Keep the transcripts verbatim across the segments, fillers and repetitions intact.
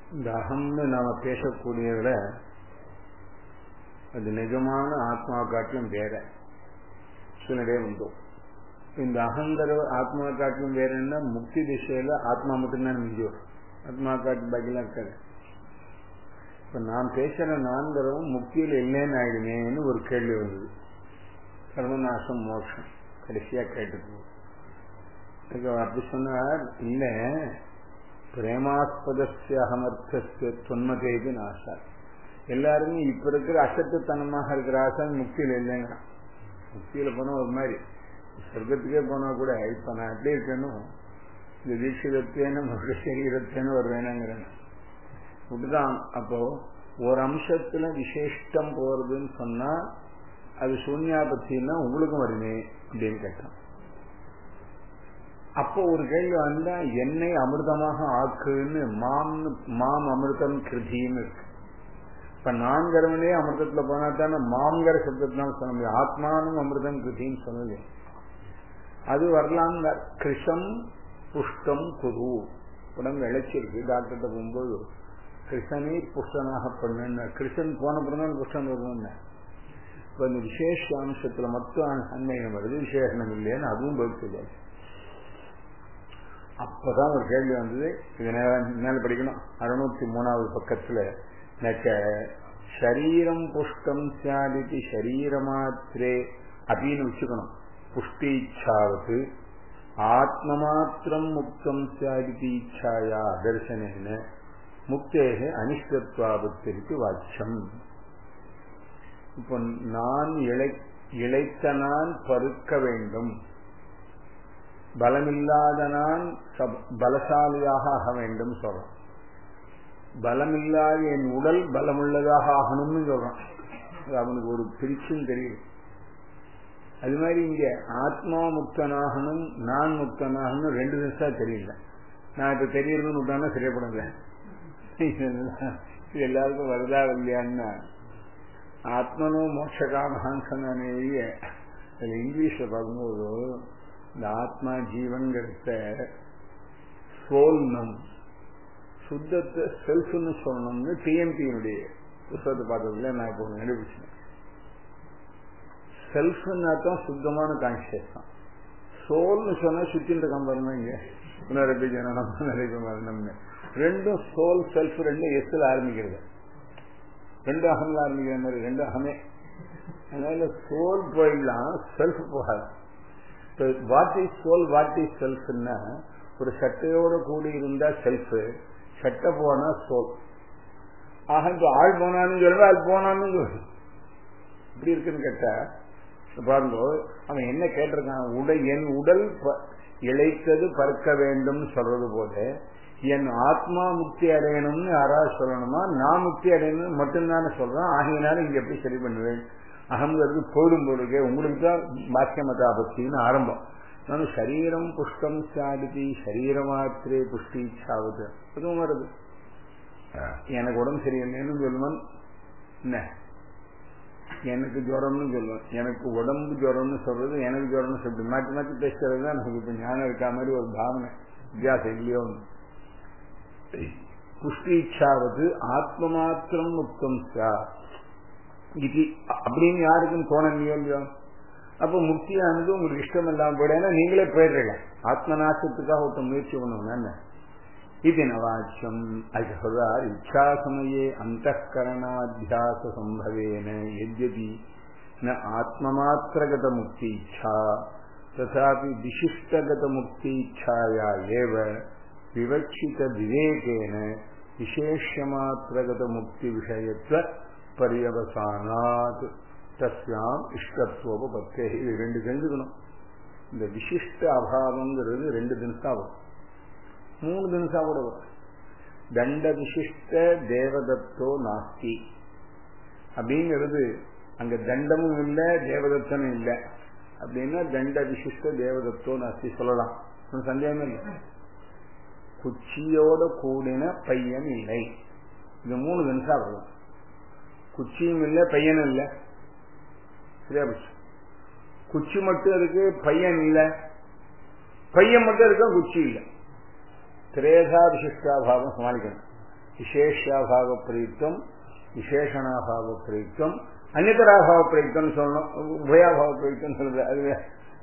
இந்த அகம்னு நாம பேசக்கூடியதுல அது நிஜமான ஆத்மா காட்டிலும் வேற சிலடே உண்டு. இந்த அகங்கிற ஆத்மா காட்டிலும் வேற என்ன, முக்தி திசையில ஆத்மா மட்டும்தான் மிஞ்சும், ஆத்மா காட்டு பாக்கிலாம் இருக்காது. இப்ப நான் பேசுற நான்கிறவும் முக்தியில் இல்லைன்னு ஆயிடுமேன்னு ஒரு கேள்வி வந்தது. சர்வநாசம் மோட்சம் கடைசியா கேட்டுக்கு அப்படி சொன்னார். இல்ல, பிரேமாஸ்பதஸ்ய அகமர்த்தஸ்ய தொன்மதேது நாசா. எல்லாருமே இப்ப இருக்கிற அசட்டுத்தனமாக இருக்கிற ஆசை முக்தியில் இல்லைங்க. முக்தியில போனா ஒரு மாதிரி சொர்க்கத்துக்கே போனா கூட இப்ப நான் எப்படி இருக்கணும், இந்த தீட்சிதத்தேன்னு மற்ற சரீரத்தேன்னு ஒரு வேணுங்கிறேன் இப்படிதான். அப்போ ஒரு அம்சத்துல விசேஷம் போறதுன்னு சொன்னா அது சூன்யாபத்தின்னா உங்களுக்கும் வருமே அப்படின்னு கேட்டான். அப்போ ஒரு கேள்வி வந்தா, என்னை அமிர்தமாக ஆக்குன்னு மாம் மாம் அமிர்தம் கிருதின்னு இருக்கு. இப்ப நான்கிறவனே அமிர்தத்துல போனா தானே மாம்கிற சப்தத்தினால சொல்ல முடியும். ஆத்மானும் அமிர்தம் கிருதின்னு சொல்லல. அது வரலாம். கிருஷம் புஷ்டம் குரு உடம்பு இழைச்சிருக்கு. டாக்டர்கிட்ட போகும்போது கிருஷ்ணனே புஷ்டனாக பண்ணு, கிருஷ்ணன் போன பிறந்தான் புஷ்டன் வருவாங்க. இப்ப இந்த விசேஷ அம்சத்துல மட்டும் அன்மையம் வருது, விசேஷனம் இல்லைன்னு அதுவும் பதில் தெரியாது. அப்பதான் ஒரு கேள்வி வந்தது. இது மேல படிக்கணும். அறுநூத்தி மூணாவது பக்கத்துல சரீரம் புஷ்டம் சாதித்து சரீரமாத்திரே அப்படின்னு வச்சுக்கணும். புஷ்டீச்சாவது ஆத்மமாத்திரம் முக்தம் சாதித்து இச்சாயா தர்சனேன முக்தேக அனிஷ்டத்வாபத்திற்கு வாட்சம். இப்போ நான் இழை இழைத்த நான் பருக்க வேண்டும், பலமில்லாத நான் பலசாலியாக ஆக வேண்டும் சொல்றான். பலமில்லாத என் உடல் பலமுள்ளதாக ஆகணும்னு சொல்றான். அவனுக்கு ஒரு பிரிச்சும் தெரியும். அது மாதிரி இங்க ஆத்மா முக்தனாகணும் நான் முக்தனாகணும் ரெண்டு நிமிஷம் தெரியல. நான் இப்ப தெரியறதுன்னு விட்டானா தெரியப்படுங்க. இது எல்லாருக்கும் வருதா இல்லையான்னா, ஆத்மனோ மோட்சகாமகான்னு சொன்னேயே அது இங்கிலீஷ்ல பார்க்கும்போது இந்த ஆத்மா ஜீவன்கிறத சோல்னும் சுத்தத்தை செல்ஃப்னு சொல்லணும்னு டிஎம்பியினுடைய புத்தகத்தை பார்த்ததுல நான் இப்போ நிரூபிச்சேன். செல்ஃப்னா தான் சுத்தமான கான்சியஸ் தான். சோல்னு சொன்னா சுத்தின் இருக்கான் பாருங்க, இங்க புனரப்பி ஜனனம் புனரப்பி மரணம்னு ரெண்டும் சோல் செல்ஃப் ரெண்டும் எஸ்ல ஆரம்பிக்கிறது, ரெண்டு அகம்ல ஆரம்பிக்கிற மாதிரி ரெண்டு அகமே. அதனால சோல் போயிடலாம், செல்ஃப் போகாது. What is soul what is செல்ஃப்னா, ஒரு சட்டையோட கூடி இருந்தா செல்ஃப், சட்டை போனா சோல். ஆக இப்ப ஆள் போனான்னு சொல்ற ஆள் போனான்னு சொல்லு இப்படி இருக்குன்னு கேட்டா பாருங்க. அவன் என்ன கேட்டிருக்கான், உடல் என் உடல் இழைத்தது பறக்க வேண்டும் சொல்றது போல என் ஆத்மா முக்தி அடையணும்னு யாராவது சொல்லணுமா, நான் முக்தி அடையணும் மட்டும்தானே சொல்றான். ஆகையினாலும் இங்க எப்படி சரி பண்ணுவேன், அகங்கிறது போடும் பொழுது உங்களுக்கு தான் பாக்கியமதாபத்தின்னு ஆரம்பம். நான் சரீரம் புஷ்டம் சாதிதி சரீரமாத்திரே புஷ்டி சாவுது அதுவும் வருது. எனக்கு உடம்பு சரியில்லைன்னு சொல்லுவான், என்ன எனக்கு ஜுரம்னு சொல்லுவேன். எனக்கு உடம்பு ஜுரம்னு சொல்றது எனக்கு ஜுரம்னு சொல்லிட்டு மாற்றி மாற்றி பேசுறது தான் நமக்கு இப்ப ஞானம் இருக்கா மாதிரி ஒரு பாவனை வித்தியாசம் இல்லையோ. புஷ்டீச்சாவது ஆத்ம மாத்திரம் முக்தம் சா இது அப்படின்னு யாருக்கும் தோணலையோ இல்லையோ. அப்ப முக்தியானது உங்களுக்கு இஷ்டம் இல்லாம போயிடா நீங்களே போயிடுறீங்க. ஆத்ம நாசத்துக்காக ஒருத்த முயற்சி பண்ணுவோம் என்ன இது நவாச்சியம். அது சொல்றார், இச்சா சமயே அந்தகரணாத்தியாச சம்பவேன யத்யபி ந ஆத்மமாத்திரகத முக்தி இச்சா ததாபி விசிஷ்டகத முக்தி இச்சாயா ஏவ விவக்ஷித விவேகேன விசேஷமாத்திரகத முக்தி விஷயத்துவ பரியவசானாத் தஸ்யாம் இஷ்டத்துவபத்தே. இது ரெண்டு தெரிஞ்சுக்கணும். இந்த விசிஷ்ட அபாவங்கிறது ரெண்டு தினசா வரும், மூணு தினசா கூட வரும். தண்ட விசிஷ்ட தேவதத்தோ நாஸ்தி அப்படிங்கிறது அங்க தண்டமும் இல்லை தேவதத்தனும் இல்லை அப்படின்னா தண்ட விசிஷ்ட தேவதத்தோ நாஸ்தி சொல்லலாம், சந்தேகமே இல்லை. குச்சியோட கூடின பையன் இல்லை, இது மூணு தினசா வரும். குச்சியும் இல்லை பையனும் இல்லை, சரியா போச்சு. குச்சி மட்டும் இருக்கு பையன் இல்லை, பையன் மட்டும் இருக்க குச்சி இல்லை. திரேதா விசிஷ்டாபாவம் சமாளிக்கணும். விசேஷாபாவ பிரயுக்தம், விசேஷணாபாவ பிரயுக்தம், அந்நியதராபாவ பிரயுக்தம் சொல்லணும். உபயாபாவ பிரயுக்தம் சொல்றது அது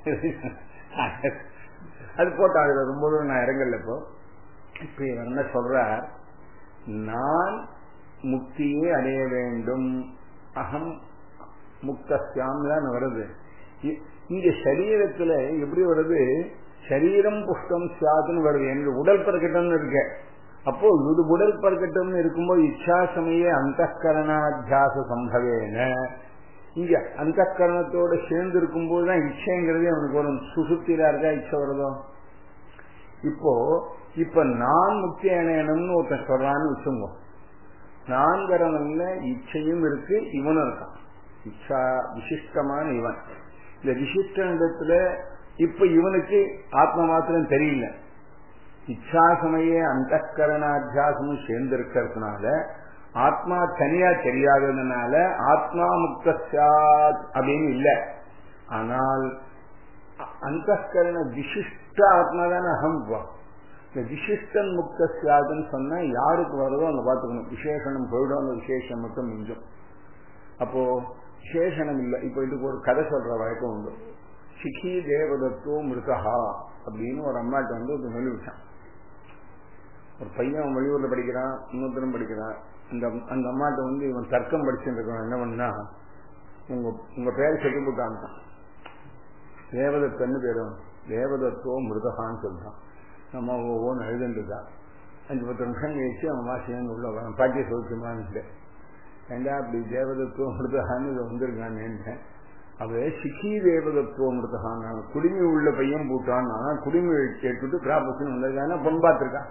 அது போட்டாங்க. ரொம்ப நான் இறங்கல. இப்போ இப்ப இவர் என்ன சொல்றார், நான் முக்தியை அடைய வேண்டும், அகம் முக்தஸ்யாம் தான் வருது. இங்க சரீரத்துல எப்படி வருது, சரீரம் புஷ்டம் சாதுன்னு வருது. என்று உடல் பறக்கட்டம்னு இருக்க. அப்போ இது உடல் பறக்கட்டம்னு இருக்கும்போது இச்சா சமய அந்தகரணாத்தியாச சம்பவேன, இங்க அந்தகரணத்தோட சேர்ந்து இருக்கும் போதுதான் இச்சைங்கிறதே அவனுக்கு வரும். சுசுப்தியில இருக்கா இச்சை வருதோ. இப்போ இப்ப நான் முக்தி அடையணும்னு ஒருத்தன் சொல்றான்னு வச்சுங்க. நான்கரன்ல இச்சையும் இருக்கு, இவனும் இருக்கான். இச்சா விசிஷ்டமான இவன். இந்த விசிஷ்ட இடத்துல இப்ப இவனுக்கு ஆத்ம மாத்திரம் தெரியல. இச்சா சமய அந்தகரணாத்தியாசமும் சேர்ந்து இருக்கிறதுனால ஆத்மா தனியா தெரியாததுனால ஆத்மா முக்தஸ்யாத் அப்படின்னு இல்லை. ஆனால் அந்தகரண விசிஷ்ட ஆத்மா தானே அகம். இந்த விசிஷ்டன் முக்தஸ்யாதுன்னு சொன்னா யாருக்கு வருதோ அங்க பாத்துக்கணும். விசேஷனம் போயிடும், அந்த விசேஷம் மட்டும் மிஞ்சும். அப்போ விசேஷனம் இல்லை. இப்ப இதுக்கு ஒரு கதை சொல்ற வழக்கம் உண்டு. சிகி தேவதத்துவம் மிருதஹா அப்படின்னு ஒரு அம்மாட்ட வந்து ஒரு சொல்லிவிட்டான். ஒரு பையன் வெளியூர்ல படிக்கிறான், இன்னொருத்தரும் படிக்கிறான். அந்த அந்த அம்மாட்ட வந்து இவன் தர்க்கம் படிச்சுட்டு இருக்கான். என்ன பண்ணா, உங்க உங்க பேரை சொல்லி போட்டான். தேவதத்தன்னு பேரும், தேவதத்துவம் மிருதஹான்னு சொல்றான். நம்ம ஒவ்வொன்று எழுதுன்றான். அஞ்சு பத்து நிமிஷம் கழிச்சு அவன் வாசியம் உள்ள வரான். பாட்டியை சொல்லிச்சுமான்னு ஏண்டா அப்படி தேவதத்துவம் மிருதஹான்னு இதை வந்திருக்கான்னு. அவ சிக்கி தேவதத்துவம் மிருதஹான் குடிமை உள்ள பையன் போட்டான். குடிமை கேட்டுட்டு கிராபஸ்ன்னு வந்திருக்கான பொன் பார்த்திருக்கான்.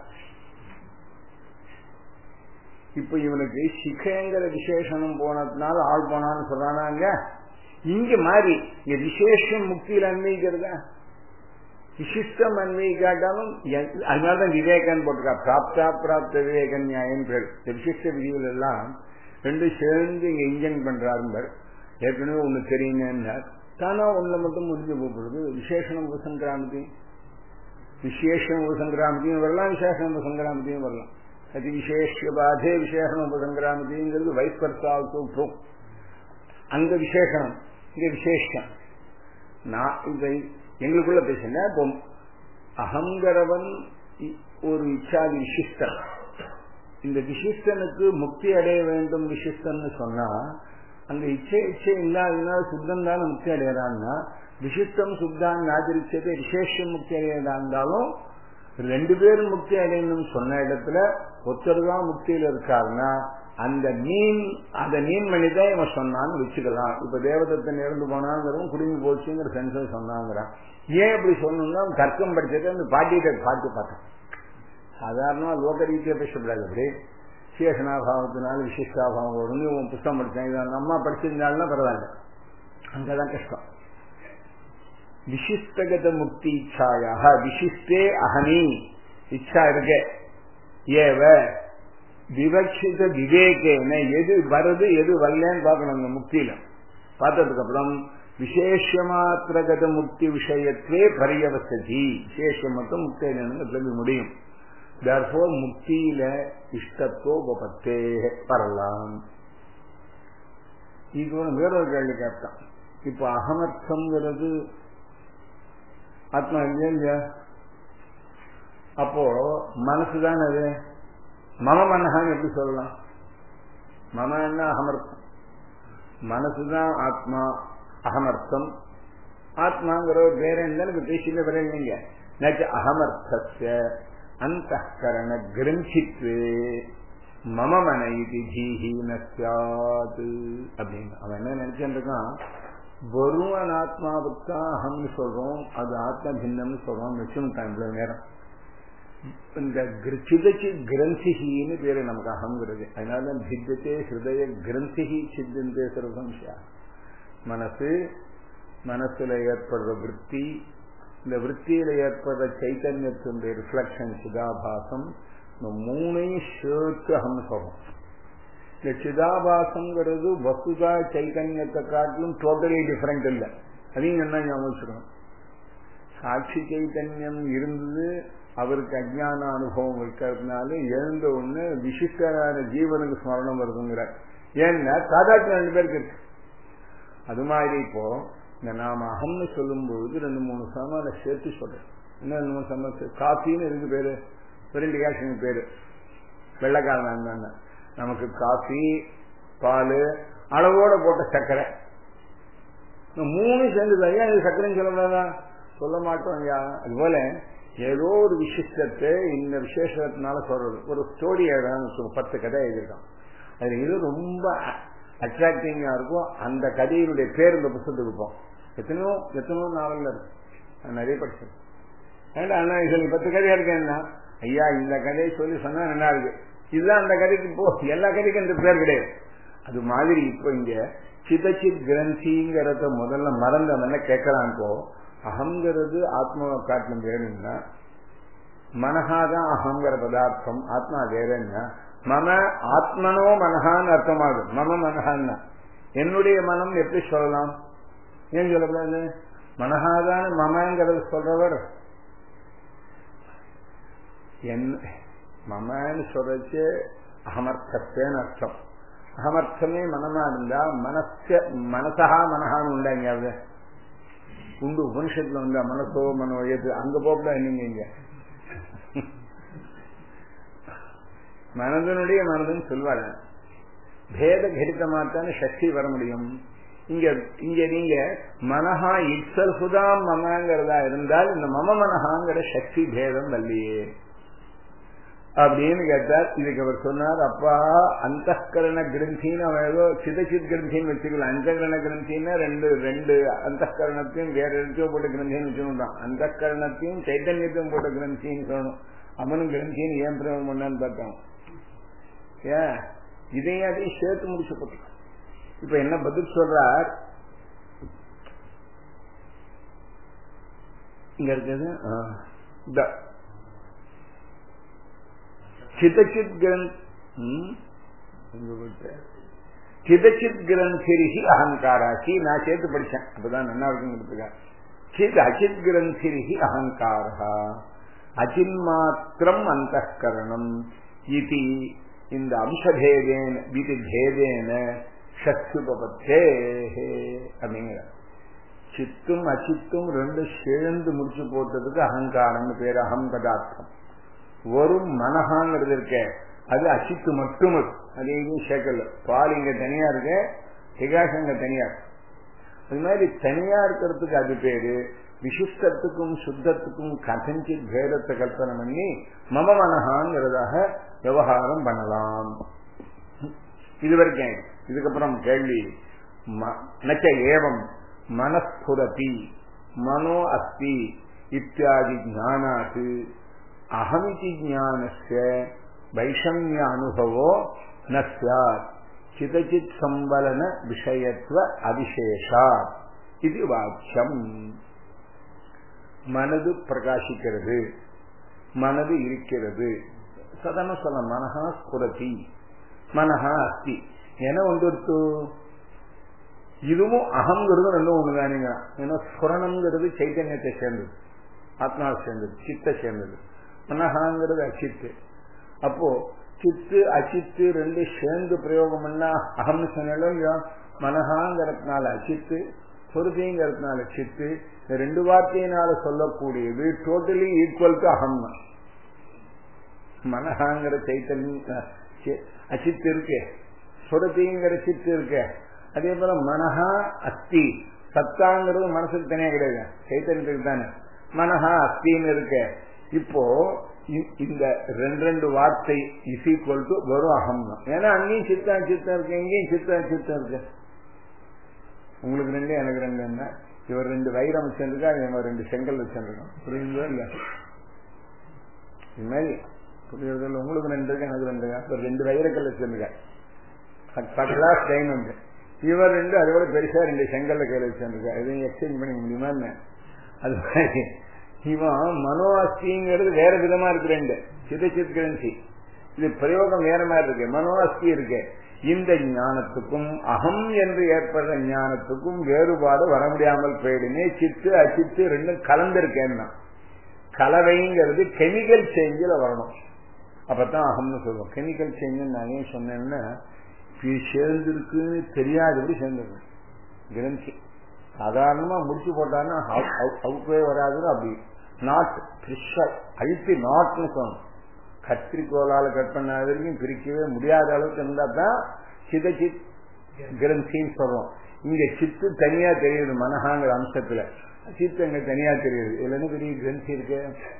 இப்ப இவனுக்கு சிக்கைங்கிற விசேஷனம் போனதுனால ஆள் போனான்னு சொல்றானாங்க. இங்க மாறி இங்க விசேஷம் முக்தியில் அன்வைக்கிறதா, விசிஷ்டம் அன்வைக்காட்டாலும். அதனாலதான் விவேகன் போட்டிருக்கா. பிராப்தா பிராப்த விவேகன் நியாயம் பேர். விசிஷ்ட விதிகள் எல்லாம் ரெண்டு சேர்ந்து இங்க இன்ஜன் பண்றாருந்தார். ஏற்கனவே ஒண்ணு தெரியுங்க தானா ஒண்ணு மட்டும் முடிஞ்சு போகிறது. விசேஷனம் உபசங்கிராமதி, விசேஷம் உபசங்கிராமதியும் வரலாம், விசேஷம் உபசங்கிராமதியும் வரலாம். அது விசேஷ பாதே விசேஷம் உபசங்கிராமதிங்கிறது வைஸ்பர்த்தாவுக்கு அங்க விசேஷனம், இங்க விசேஷம். நான் இதை எங்களுக்குள்ள பேசின அகங்கரவன் ஒரு இச்சாதி விசிஷ்டன். இந்த விசிஷ்டனுக்கு முக்தி அடைய வேண்டும் விசிஷ்டன் சொன்னா அங்க இச்சை இச்சை இல்லாததுனா சுத்தம் தானே முக்தி அடையறான்னா, விசிஷ்டம் சுத்தான்னு ஆதரிச்சது விசேஷம் முக்தி அடையதா இருந்தாலும் ரெண்டு பேரும் முக்தி அடையணும்னு சொன்ன இடத்துல ஒருத்தர் தான் முக்தியில இருக்காருன்னா அந்த மீன் அந்த மீன் மணிதான் இவன் சொன்னான்னு வச்சுக்கலாம். இப்ப தேவதத்தன் இறந்து போனாங்கிறவன் குடும்பி போச்சுங்கிற சென்ஸ் சொன்னாங்கிறான். ஏன் இப்படி சொல்லணும்னா தர்க்கம் படிச்சது அந்த பாட்டிகிட்ட பாட்டு பார்த்தேன். சாதாரணமா லோக ரீதியா பேசப்படாது. அப்படி விசேஷனாபாவத்தினால விசிஷ்டாபாவம் வரும்னு உன் புத்தகம் படித்தேன். இதை அந்த அம்மா படிச்சிருந்தாலும் பரவாயில்ல, அங்கதான் கஷ்டம். விசிஷ்டகத முக்தி இச்சாயாக விசிஷ்டே அகனி இச்சா இருக்க ஏவ விவக்ஷித விவேகேன எது வருது எது வரலன்னு பார்க்கணும். அந்த முக்தியில பார்த்ததுக்கு அப்புறம் விசேஷமாத்திரகத முக்தி விஷயத்தே பரியவசதி, விசேஷம் மட்டும் முக்தி சொல்லி முடியும். therefore முக்தியில இஷ்டத்தோ உபத்தே வரலாம். இது வேறொரு கேள்வி கேட்டான். இப்ப அகமர்த்தம்ங்கிறது ஆத்மா இல்லையா இல்லையா? அப்போ மனசுதான் அது. மம மனஹான்னு எப்படி சொல்லலாம்? மம என்ன அகமர்த்தம், மனசுதான் ஆத்மா அகமர்த்தம். ஆத்மாங்கிற வேற என்ன பேசில வர இல்லைங்க. நச்ச அகமர்த்தஸ்ய அந்தఃகரண கிரந்தித்வே மம மன இது ஜீஹி நஸ்யாது அப்படின்னு அவன் என்ன நினைச்சுட்டு இருக்கான். வெறும் ஆத்மாவுக்குத்தான் அகம்னு சொல்றோம், அது ஆத்மா பின்னம்னு சொல்றோம் வச்சுட்டான் இவ்வளவு நேரம். இந்த சிதச்சி கிரந்திகின்னு பேரு நமக்கு அகங்கிறது. அதனால பித்தத்தே ஹிருதய கிரந்திகி சித்தந்தே சர்வம்சா. மனசு, மனசுல ஏற்படுற விற்பி, இந்த விற்பியில ஏற்படுற சைத்தன்யத்தினுடைய ரிஃப்ளக்ஷன் சிதாபாசம், இந்த மூணையும் சேர்த்து அகம் சொல்றோம். இந்த சிதாபாசங்கிறது வசுதா சைத்தன்யத்தை காட்டிலும் டோட்டலி டிஃபரெண்ட் இல்லை. அதையும் என்ன ஞாபகம் வச்சுக்கணும். சாட்சி சைத்தன்யம் இருந்தது, அவருக்கு அஜ்ஞான அனுபவம் இருக்கிறதுனால எழுந்த ஒண்ணு விசிஷ்டரான ஜீவனுக்கு ஸ்மரணம் வருதுங்கிறார். ஏன்னா சாதாரண ரெண்டு பேருக்கு இருக்கு. அது மாதிரி இப்போ இந்த நாம அகம்னு சொல்லும் பொழுது ரெண்டு மூணு சமான சேர்த்து சொல்றேன். என்ன ரெண்டு மூணு சம காஃபின்னு இருக்கு பேரு, ரெண்டு கேஷன் பேரு, வெள்ளைக்காரன் தானே. நமக்கு காஃபி, பால், அளவோட போட்ட சர்க்கரை, மூணு சேர்ந்து ஐயா இது சர்க்கரைன்னு சொல்லக்கூடாதா? சொல்ல மாட்டோம் ஐயா. அதுபோல ஏதோ ஒரு விசிஷ்டத்தை இந்த விசேஷத்தினால சொல்றது. ஒரு ஸ்டோரி எழுதான்னு பத்து கதை எழுதியிருக்கான். அது இது ரொம்ப அட்ராக்டிங்கா இருக்கும். அந்த கதையினுடைய பேர் இந்த புத்தகத்துக்கு இருப்போம். எத்தனையோ எத்தனையோ நாவல்ல இருக்கு, நிறைய படிச்சது. ஏன்னா அண்ணா சொல்லி பத்து கதையா இருக்கேன்னா ஐயா இந்த கதையை சொல்லி சொன்னா நல்லா இருக்கு, இதுதான் அந்த கதைக்கு போ, எல்லா கதைக்கும் அந்த பேர் கிடையாது. அது மாதிரி இப்ப இங்க சிதச்சித் கிரந்திங்கிறத முதல்ல மறந்தவன கேட்கறான்ப்போ, அகங்கிறது ஆத்மாவை காட்டிலும் வேணும்னா மனஹாதான் அகங்கிற பதார்த்தம், ஆத்மா வேறன்னா மம ஆத்மனோ மனஹான்னு அர்த்தமாகும். மம மனஹான்னா என்னுடைய மனம் எப்படி சொல்லலாம்? ஏன் சொல்லக்கூடாது? மனஹாதான் மமங்கிறது சொல்றவர் என் மமன்னு சொல்றச்சு அகமர்த்தத்தேன்னு அர்த்தம். அகமர்த்தமே மனமா இருந்தா மனச மனசா மனஹான்னு உண்டா? எங்கேயாவது உண்டு? உபனிஷத்துல உண்டா? மனசோ மனோ எது? அங்க போகல. நீங்க இங்க மனதனுடைய மனதுன்னு சொல்வாரு. பேத கடிதமாத்தான சக்தி வர முடியும். இங்க இங்க நீங்க மனஹா இட்சல்ஃபுதான் மமங்கிறதா இருந்தால் இந்த மம மனஹாங்கிற சக்தி பேதம் வல்லையே அப்படின்னு கேட்டார். இதுக்கு அவர் சொன்னார், அப்பா அந்தகரண கிரந்தின்னு அவன் ஏதோ சிதச்சித் கிரந்தின்னு வச்சுக்கலாம். அந்தகரண கிரந்தின்னா ரெண்டு ரெண்டு அந்தகரணத்தையும் வேற இடத்தையும் போட்ட கிரந்தின்னு வச்சுட்டான். அந்தகரணத்தையும் சைத்தன்யத்தையும் போட்ட கிரந்தின்னு சொல்லணும். அவனும் கிரந்தின்னு ஏன் பிரயோகம் பண்ணான்னு பார்த்தான். ஏன் இதையும் அதையும் சேர்த்து முடிச்சு போட்டான். இப்ப என்ன பதில் சொல்றார்? இங்க இருக்குது சிதச்சித் சிதச்சித் கிரந்திரிஹி அகங்காராசி. நான் சேர்த்து படிச்சேன், அப்பதான் நல்லா இருக்குங்கிறதுக்கா. சித் அச்சித் கிரந்திரிஹி அகங்காரா அச்சின்மாத்திரம் அந்தகரணம் இது இந்த அம்சபேதேன விதி பேதேன சத்யுபபத்தே அப்படிங்கிற. சித்தும் அச்சித்தும் ரெண்டு சேர்ந்து முடிச்சு போட்டதுக்கு அகங்காரம் பேர். அகம் பதார்த்தம் வரும் மனஹாங்கிறது இருக்க, அது அச்சித்து மட்டும். அது எங்கேயும் சேர்க்கல. பால் இங்க தனியா இருக்க, பிரகாசம் இங்க தனியா இருக்கு. அது மாதிரி தனியா இருக்கிறதுக்கு அது பேரு. விசிஷ்டத்துக்கும் சுத்தத்துக்கும் கதஞ்சித் பேதத்தை கல்பனை பண்ணி மம மனஹாங்கிறதாக விவகாரம் பண்ணலாம். இதுவரைக்கும். இதுக்கப்புறம் கேள்வி, நச்ச ஏவம் மனஸ்புரதி மனோ அஸ்தி இத்தியாதி ஞானாத்து அகமிதி ஞானஸ்ய வைஷமிய அனுபவோ ந ஸ்யாத் சிதச்சித் சம்பலன விஷயத்துவ அவிசேஷாத் இது வாக்கியம். மனது பிரகாசிக்கிறது, மனது இருக்கிறது. சதன சொல்ல மனஹா ஸ்புரதி மனஹா அஸ்தி என ஒன்று. இதுவும் அகங்கிறது ரெண்டும் ஒண்ணுதானுங்க. ஏன்னா ஸ்புரணம்ங்கிறது சைத்தன்யத்தை சேர்ந்தது, ஆத்மாவை சேர்ந்தது, சித்தை சேர்ந்தது. மனஹாங்கிறது அச்சித்து. அப்போ சித்து அச்சித்து ரெண்டு சேர்ந்து பிரயோகம் பண்ணா அகம்னு சொன்னாலும் மனஹாங்கிறதுனால அச்சித்து, பொறுதிங்கிறதுனால சித்து. இந்த ரெண்டு வார்த்தையினால சொல்லக்கூடியது டோட்டலி ஈக்குவல் டு அகம். மனஹாங்கிற சைத்தன்யம் அச்சித்து இருக்கு, சுரதிங்கிற சித்து இருக்கு. அதே போல மனஹா அஸ்தி, சத்தாங்கிறது மனசுக்கு தனியா கிடையாது, சைத்தன்யத்துக்கு தானே. மனஹா அஸ்தின்னு இருக்கு. இப்போ இந்த ரெண்டு ரெண்டு வார்த்தை இஸ் ஈக்குவல் டு வெறும் அகம் தான். ஏன்னா அங்கேயும் சித்தா சித்தம் இருக்கு, எங்கேயும் சித்தா சித்தம் இருக்கு. உங்களுக்கு ரெண்டு எனக்கு ரெண்டு என்ன, இவர் ரெண்டு வைரம் வச்சிருக்கா, இவன் ரெண்டு செங்கல் வச்சிருக்கான். புரியுதோ இல்ல? இது மாதிரி புரியுறதில்ல. உங்களுக்கு ரெண்டு இருக்கு, எனக்கு ரெண்டு. இவர் ரெண்டு வைரக்கல் வச்சிருக்கா, கிளாஸ் டைமண்ட். இவர் ரெண்டு அதோட பெருசா ரெண்டு செங்கல்ல கையில வச்சிருக்கா. இதையும் எக்ஸ்சேஞ்ச் பண்ணிக்க முடியுமா என்ன? அது மாதிரி இவன் மனோ அஸ்திங்கிறது வேற விதமா இருக்கு. ரெண்டு சிதச்சித் கிரந்தி, இது பிரயோகம் வேற மாதிரி இருக்கு. மனோ அஸ்தி இருக்கு, இந்த ஞானத்துக்கும் அகம் என்று ஏற்படுற ஞானத்துக்கும் வேறுபாடு வர முடியாமல் போயிடுமே. சித்து அச்சித்து ரெண்டும் கலந்திருக்கேன்னா கலவைங்கிறது கெமிக்கல் சேஞ்சில் வரணும். அப்பதான் அகம்னு சொல்லுவோம். கெமிக்கல் சேஞ்ச் நான் ஏன் சொன்னேன்னா சேர்ந்திருக்குன்னு தெரியாதபடி சேர்ந்துருக்கு. கிரந்தி சாதாரணமா முடிச்சு போட்டான்னா அவுக்கவே வராதுன்னு அப்படி நாட் அழுத்தி நாட்னு சொல்லணும். கத்திரிக்கோளால கட் பண்ண வரைக்கும் பிரிக்கவே முடியாத அளவுக்கு இருந்தா தான் சித சித் கிரந்தின்னு சொல்றோம். இங்க சித்து தனியா தெரியுது மனஹாங்கிற அம்சத்துல, சித்து அங்க தனியா தெரியுது. இதுல என்ன பெரிய கிரந்தி இருக்கு?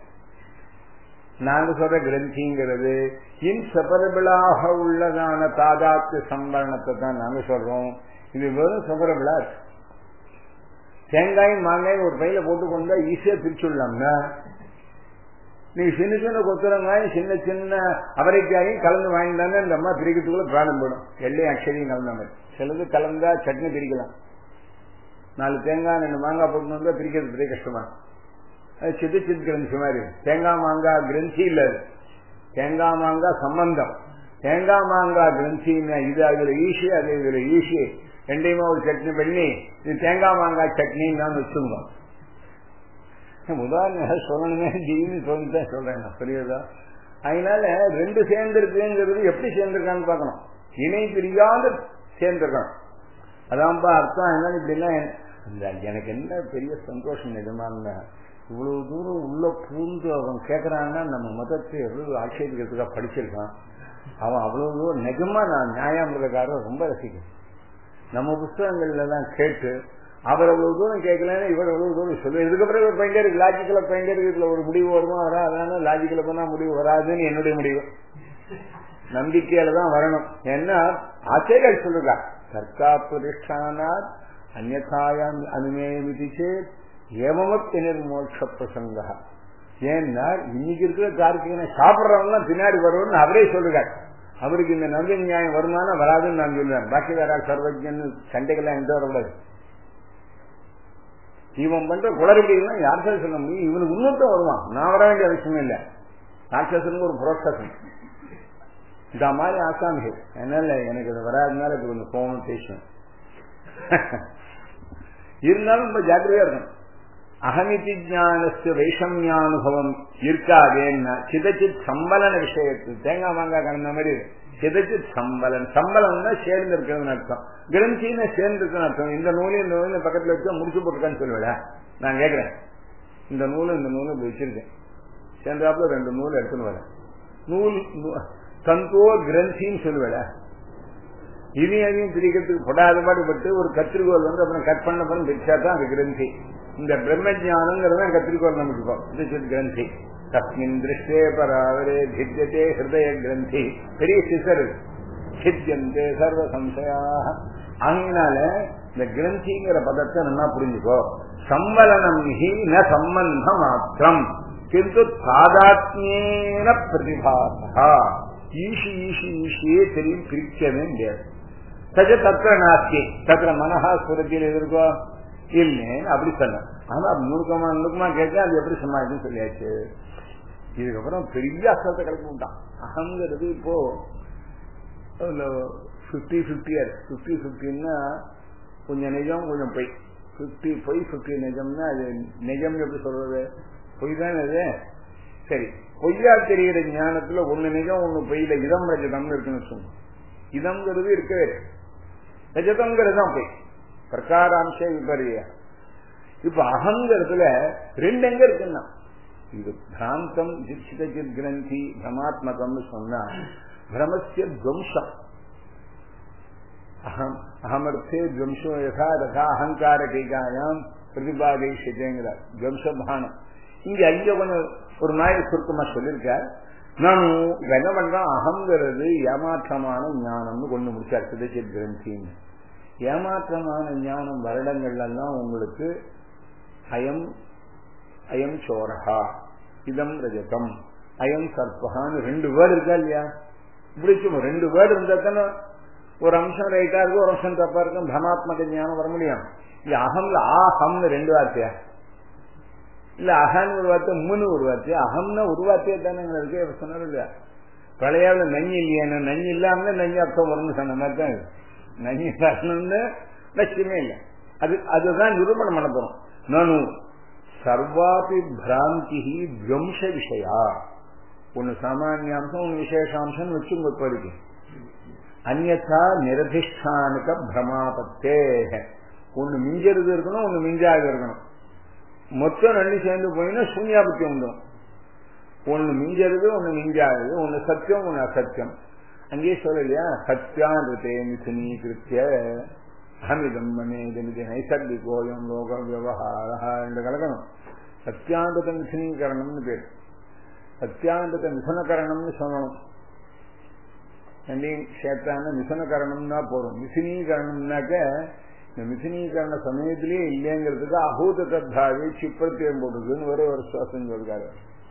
நாங்க சொல்ற கிரந்திங்கிறது இன்செபரபிளாக உள்ளதான தாதாத்து சம்பரணத்தை தான் நாங்க சொல்றோம். இது வெறும் செபரபிளா இருக்கு. தேங்காயும் மாங்காயும் ஒரு பையில போட்டு கொண்டா ஈஸியா பிரிச்சுடலாம்னா நீங்க சின்ன சின்ன கொத்துரங்காயும் சின்ன சின்ன அவரைக்காயும் கலந்து வாங்கிட்டாங்க இந்த அம்மா பிரிக்கிறதுக்குள்ள பிராணம் போடும். எல்லையும் அக்ஷரியும் கலந்த மாதிரி. சிலது கலந்தா சட்னி பிரிக்கலாம். நாலு தேங்காய் ரெண்டு மாங்காய் போட்டு வந்தா பிரிக்கிறது பெரிய கஷ்டமா. அது சித்து சித் கிரந்தி மாதிரி. தேங்காய் மாங்காய் கிரந்தி இல்ல, தேங்காய் மாங்காய் சம்பந்தம். தேங்காய் மாங்காய் கிரந்தின்னா இது அதுல ஈஸி, அது இதுல ஈஸி. ரெண்டையுமா ஒரு சட்னி பண்ணி இது தேங்காய் மாங்காய் சட்னின்னு தான் வச்சுருந்தோம். உதாரணம் சொல்லணுமே ஜீவின்னு சொல்லிதான் சொல்றேன். புரியுதா? அதனால ரெண்டு சேர்ந்திருக்குங்கிறது எப்படி சேர்ந்திருக்கான்னு பார்க்கணும். இணை பிரியாத சேர்ந்திருக்கான். அதான்ப்பா அர்த்தம். அதனால இப்படி எல்லாம் எனக்கு என்ன பெரிய சந்தோஷம் நிஜமான இவ்வளவு தூரம் உள்ள பூந்து அவன் கேட்கறான்னா நம்ம மதத்தை எவ்வளவு ஆட்சேபிக்கிறதுக்காக படிச்சிருக்கான். அவன் அவ்வளவு தூரம் நிஜமா நான் நியாயாமிரதக்காரர் ரொம்ப ரசிக்கிறேன். நம்ம புஸ்தகங்கள்ல எல்லாம் கேட்டு அவர் அவ்வளவு தூரம் கேட்கலன்னா இவர் அவ்வளவு தூரம் சொல்லு. இதுக்கப்புறம் ஒரு பையன் இருக்கு லாஜிக்கல பையன் இருக்கு. இதுல ஒரு முடிவு வருமா வராது. அதனால லாஜிக்கல போனா முடிவு வராதுன்னு என்னுடைய முடிவு. நம்பிக்கையில தான் வரணும். ஏன்னா ஆச்சரியர்கள் சொல்லுங்க சர்க்கா பிரதிஷ்டானாத் அந்நாயாம் அனுமேமிதிச்சே ஏவமத்தினர் மோட்ச பிரசங்க. ஏன்னா இன்னைக்கு இருக்கிற கார்த்திகனை சாப்பிட்றவங்க பின்னாடி வரும்னு அவரே சொல்லுறார். அவருக்கு இந்த நம்பிக்கை நியாயம் வருமானா வராதுன்னு நான் சொல்லுவேன். பாக்கி வேற சர்வஜன் சண்டைகள்லாம் எந்த வரக்கூடாது. இவன் பண்ற குளறுபடிகள்லாம் யார்கிட்ட சொல்ல முடியும்? இவனுக்கு இன்னொருத்தம் வருவான். நான் வர வேண்டிய அவசியமே இல்லை. ராட்சசனுக்கு ஒரு புரோட்சசன் இந்த மாதிரி ஆசாமிகள். அதனால எனக்கு இது வராதுனால இது கொஞ்சம் போகணும் பேசுவேன். இருந்தாலும் ரொம்ப ஜாக்கிரதையா இருக்கும். அகமிதி ஜானஸ்து வைஷமியானுபவம் இருக்காதேன்னா சிதச்சித் சம்பளன விஷயத்தில் தேங்காய் மாங்காய் கலந்த மாதிரி சிதச்சித் சம்பளன். சம்பளம்னா சேர்ந்து இருக்கிறதுன்னு அர்த்தம். கிரந்தின்னு சேர்ந்து இருக்குன்னு அர்த்தம். இந்த நூலையும் இந்த நூலையும் பக்கத்துல வச்சு முடிச்சு போட்டுருக்கான்னு சொல்லுவேடா. நான் கேட்கிறேன். இந்த நூலும் இந்த நூலும் வச்சிருக்கேன். சேர்ந்தாப்புல ரெண்டு நூல் எடுத்துன்னு வரேன். நூல் தந்தோ கிரந்தின்னு சொல்லுவேடா. இதையும் அதையும் பிரிக்கிறதுக்கு படாத பாடுபட்டு ஒரு கத்திரிக்கோள் வந்து அப்புறம் கட் பண்ண பண்ண பிரிச்சா தான் அது கிரந்தி. இந்த பிரம்ம ஜானங்கிறத கத்திரிக்கோள் நமக்கு கிரந்தி. தஸ்மின் திருஷ்டே பராவரே பித்தியதே ஹிருதய கிரந்தி. பெரிய சிசர் சித்தியந்தே சர்வ சம்சயாக. ஆகினால இந்த கிரந்திங்கிற பதத்தை நல்லா புரிஞ்சுக்கோ. சம்பளனம் ஹி ந சம்பந்த மாத்திரம் கிந்து தாதாத்மியேன பிரதிபாசா. ஈஷி ஈஷி ஈஷியே தெரியும் பிரிக்கவே முடியாது. சஜ தத்திர நாஸ்தி தத்திர மனஹா சுரத்தில் எதிர்க்கோ இல்லைன்னு அப்படி சொன்ன. ஆனா நுணுக்கமா நுணுக்கமா கேட்க அது எப்படி சமாளிச்சுன்னு சொல்லியாச்சு. இதுக்கப்புறம் பெரிய அர்த்தத்தை கிடைக்க விட்டான். அகங்கிறது இப்போ பிப்டி பிப்டி பிப்டி பிப்டின்னா கொஞ்சம் நிஜம் கொஞ்சம் பொய். பிப்டி பொய் பிப்டி நிஜம்னா அது நிஜம் எப்படி சொல்றது? பொய் தான் இது. சரி, பொய்யா தெரிகிற ஞானத்துல ஒண்ணு நிஜம் ஒண்ணு பொய்யில இதம் ரஜதம்னு இருக்குன்னு சொன்னோம். இதம்ங்கிறது இருக்கவே ரஜதம்ங்கிறது தான் பொய். பிரகாராம்ச விபரிய. இப்ப அகங்கிறதுல ரெண்டு எங்க இருக்குன்னா இது பிராந்தம் சித் கிரந்தி பிரமாத்மகம்னு சொன்னா பிரமஸ்ய துவம்சம். அகம் அகமர்த்தே துவம்சோ யதா ரதா அகங்கார கைகாயாம் பிரதிபாதிஷங்கிறார். துவம்சபானம் இங்க ஐயோ கொஞ்சம் ஒரு நாய் சுருக்கமா சொல்லியிருக்கார். நானும் என்ன பண்றேன், அகங்கிறது ஏமாற்றமான ஞானம்னு கொண்டு முடிச்சார் சிதச்சித் கிரந்தின்னு. ஏமாற்றமான ஞானம் வருடங்கள்லாம் உங்களுக்கு அயம் அயம் சோரஹா இதம் ரஜதம் அயம் சர்பகான்னு ரெண்டு வேர்டு இருக்கா இல்லையா? இப்படி ரெண்டு வேர்டு இருந்தா தானே ஒரு அம்சம் ரைட்டா இருக்கும், ஒரு அம்சம் தப்பா இருக்கும். பிரமாத்மக ஞானம் வர முடியும். இல்ல அகம்ல ஆஹம்னு ரெண்டு வார்த்தையா இல்ல அகன்னு ஒரு வார்த்தை மூணு ஒரு வார்த்தையா? அகம்னா ஒரு வார்த்தையா தானே இருக்கு சொன்னாரு இல்லையா? பழையாவில் நஞ்சு இல்லையா, நஞ்சு இல்லாம நஞ்சு அர்த்தம் வரும்னு சொன்ன மாதிரி தான் நஞ்சு காரணம்னு லட்சியமே இல்லை. அது அதுதான் நிரூபணம் பண்ண போறோம். நானு சர்வாபி பிராந்தி துவம்ச விஷயா. ஒன்னு சாமானியாம்சம் ஒன்னு விசேஷாம்சம் வச்சு உங்க போயிருக்கு. அந்நா நிரதிஷ்டானுக பிரமாபத்தே. ஒன்னு மிஞ்சறது இருக்கணும், ஒன்னு மிஞ்சாக இருக்கணும். மொத்தம் ரெண்டு சேர்ந்து போயின்னா சூன்யாபத்தி உண்டும். ஒன்னு மிஞ்சறது ஒன்னு மிஞ்சாது, ஒன்னு சத்தியம் ஒன்னு அசத்தியம். அங்கேயே சொல்லலையா, சத்தியாந்தே மிதுனீகிருத்திய அமிதம் மனேதமிதி நைசர்கிகோயம் லோக விவகாரா என்று கலக்கணும். சத்தியாந்தத மிதுனீகரணம்னு பேர். சத்தியாந்தத மிதுனகரணம்னு சொல்லணும். ரெண்டையும் சேர்த்தான மிதுனகரணம்னா போறோம். மிதுனீகரணம்னாக்க இந்த மிதுனீகரண சமயத்திலேயே இல்லைங்கிறதுக்கு அபூத தத்தாவே சிப்பத்தியம் போட்டுருக்குன்னு ஒரே ஒரு சுவாசம் சொல்றாரு.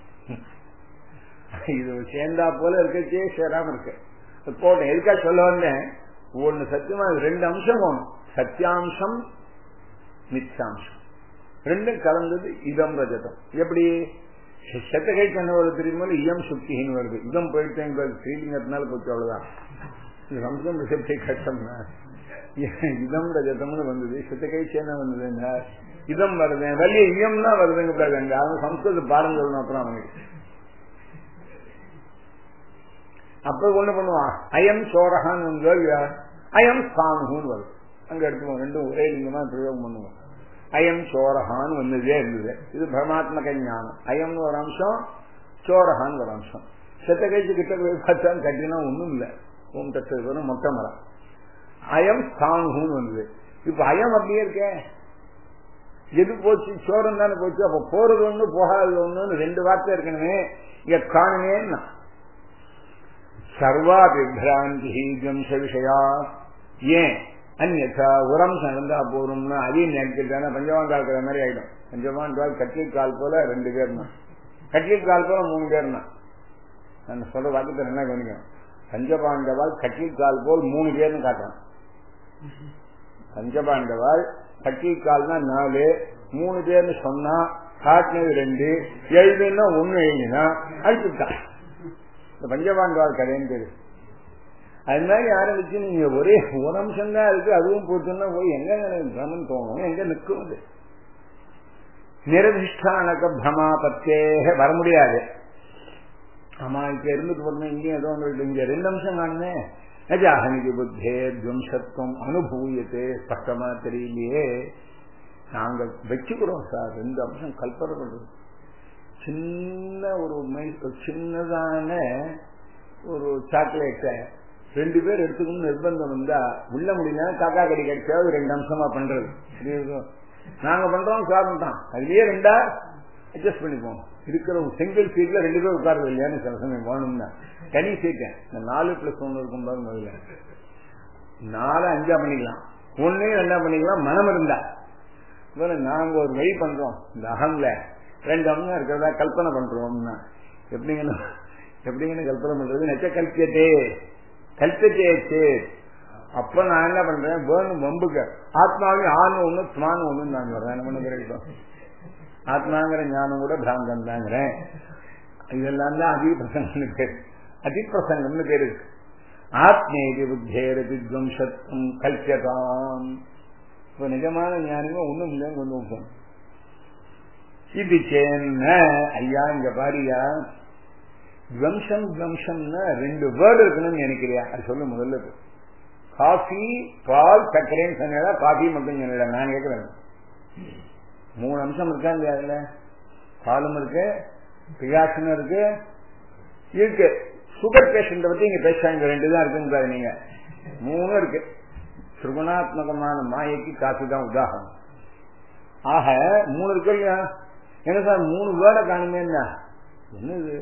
இது சேர்ந்தா போல இருக்கே சேராம இருக்கு போட்டேன். எதுக்கா சொல்ல வந்தேன், ஒன்னு சத்தியமா ரெண்டு அம்சம் போகணும். சத்தியாம்சம் மித்யாம்சம் ரெண்டும் கலந்தது இதம் ரஜதம். எப்படி செத்தகை கண்ண வருது தெரியுமா, இயம் சுக்தின்னு வருது. இதம் போயிட்டேன் ஸ்ரீலிங்கத்தினால போச்சு, அவ்வளவுதான். சம்ஸ்கிருதம் செத்தை கஷ்டம்னா இதம் ரஜதம்னு வந்தது, செத்தகை சேன வந்ததுங்க இதம் வருது, வலிய இயம்னா வருதுங்க கூடாது. அங்க அவங்க சம்ஸ்கிருத பாடம் சொல்லணும். அப்புறம் அவனுக்கு அப்ப ஒண்ணு பண்ணுவான், அயம் சோரகான்னு வந்து அயம் சாணுன்னு வருது. அங்க எடுத்துவோம், ரெண்டும் ஒரே லிங்கமா பிரயோகம் பண்ணுவோம். அயம் சோரகான்னு வந்ததே இருந்தது. இது பரமாத்மக ஞானம். அயம்னு ஒரு அம்சம், சோரகான்னு ஒரு அம்சம். செத்த கழிச்சு கிட்ட போய் பார்த்தா கட்டினா ஒண்ணும் இல்லை, ஓம் தட்டு வரும் மொட்டை மரம். அயம் சாணுன்னு வந்தது. இப்ப அயம் அப்படியே இருக்க, எது போச்சு, சோரம் தானே போச்சு. அப்ப போறது ஒண்ணு போகாது ஒண்ணு ரெண்டு வார்த்தை இருக்கணுமே, இங்க காணுமேன்னா சர்வா விப்ராந்தி ஜம்ச விஷயா. ஏன் அந்நா ஒரு அம்சம் இருந்தா போறோம்னா அதையும் நினைக்கிட்டானா பஞ்சவாண்டா இருக்கிற மாதிரி ஆயிடும். பஞ்சவாண்டால் கட்டில் கால் போல ரெண்டு பேர்னா, கட்டில் கால் போல மூணு பேர்னா. நான் சொல்ற வாக்கியத்தை என்ன கவனிக்கணும், பஞ்சபாண்டவால் கட்டில் கால் போல் மூணு பேர்னு காட்டுறான். பஞ்சபாண்டவால் கட்டில் கால்னா நாலு, மூணு பேர்னு சொன்னா காட்டினது ரெண்டு, எழுதுன்னா ஒண்ணு எழுதினா அழிச்சுட்டான். இந்த பஞ்சபாண்டவால் கதைன்னு பேரு. அது மாதிரி ஆரம்பிச்சு நீங்க ஒரே ஒரு அம்சம் தான் இருக்கு, அதுவும் போச்சுன்னா போய் எங்க பிரமன் தோணும், எங்க நிற்கும். அது நிரதிஷ்டானக பிரமாபத்தே வர முடியாது. ஆமா இப்ப இருந்துட்டு போறோம், இங்கேயும் ஏதோ ஒன்று இங்க ரெண்டு அம்சம் காணுமே. நஜாஹனிக்கு புத்தே துவம்சத்துவம் அனுபூயத்தே ஸ்பஷ்டமா தெரியலையே. நாங்க வச்சுக்கிறோம் சார் ரெண்டு அம்சம் கல்பனை பண்றது. சின்ன ஒரு சின்னதான ஒரு சாக்லேட்டை ரெண்டு பேர் எடுத்துக்கணும் நிர்பந்தம் வந்தா உள்ள முடியல, காக்கா கடி கிடைச்சாவது ரெண்டு அம்சமா பண்றது. நாங்க பண்றோம் சாப்பிட்டான், அதுலயே ரெண்டா அட்ஜஸ்ட் பண்ணிப்போம். இருக்கிற சிங்கிள் சீட்ல ரெண்டு பேர் உட்கார்றது இல்லையான்னு சில சமயம் போகணும்னா தனி சீட்டேன். இந்த நாலு பிளஸ் ஒன்னு இருக்கும் போது முதல்ல நாலு அஞ்சா பண்ணிக்கலாம், ஒன்னே ரெண்டா பண்ணிக்கலாம் மனம் இருந்தா. நாங்க ஒரு வழி பண்றோம், இந்த அகம்ல ரெண்டு அம்சம் இருக்கிறதா கல்பனை பண்றோம்னா எப்படிங்கன்னு எப்படிங்கன்னு கல்பனை பண்றது. நெச்ச கல்பியத்தே கல்பியத்தே. அப்ப நான் என்ன பண்றேன், வேணும் வம்புக்கு ஆத்மாவே ஆணு ஒண்ணு ஸ்மானு ஒண்ணு நான் சொல்றேன். என்ன பண்ண கிடைக்கும், ஆத்மாங்கிற ஞானம் கூட பிராந்தம் தாங்கிறேன். இதெல்லாம் தான் அதி பிரசங்கம்னு பேரு, அதி பிரசங்கம்னு பேரு. ஆத்மேதி புத்தேர வித்வம்சத்துவம் கல்பியதாம். இப்ப நிஜமான ஞானமே ஒண்ணும் இல்லைன்னு கொண்டு விட்டோம். இது சேன்ன ஐயா இங்க பாரியா, துவம்சம் துவம்சம்னா ரெண்டு வேர்டு இருக்கணும்னு நினைக்கிறியா, அது சொல்லு முதல்ல. காஃபி பால் சர்க்கரைன்னு சொன்னா காஃபி மட்டும் சொன்ன நான் கேட்கிறேன். மூணு அம்சம் இருக்கா இல்லையா, அதுல பாலும் இருக்கு, பிகாசனும் இருக்கு இருக்கு. சுகர் பேஷண்ட பத்தி இங்க பேசுறாங்க, ரெண்டு தான் இருக்குன்னு நீங்க, மூணு இருக்கு. திரிகுணாத்மகமான மாயைக்கு காஃபி தான் உதாரணம். ஆக மூணு இருக்கு இல்லையா, என்ன சார் மூணு வேர்டை காணுமே என்னது.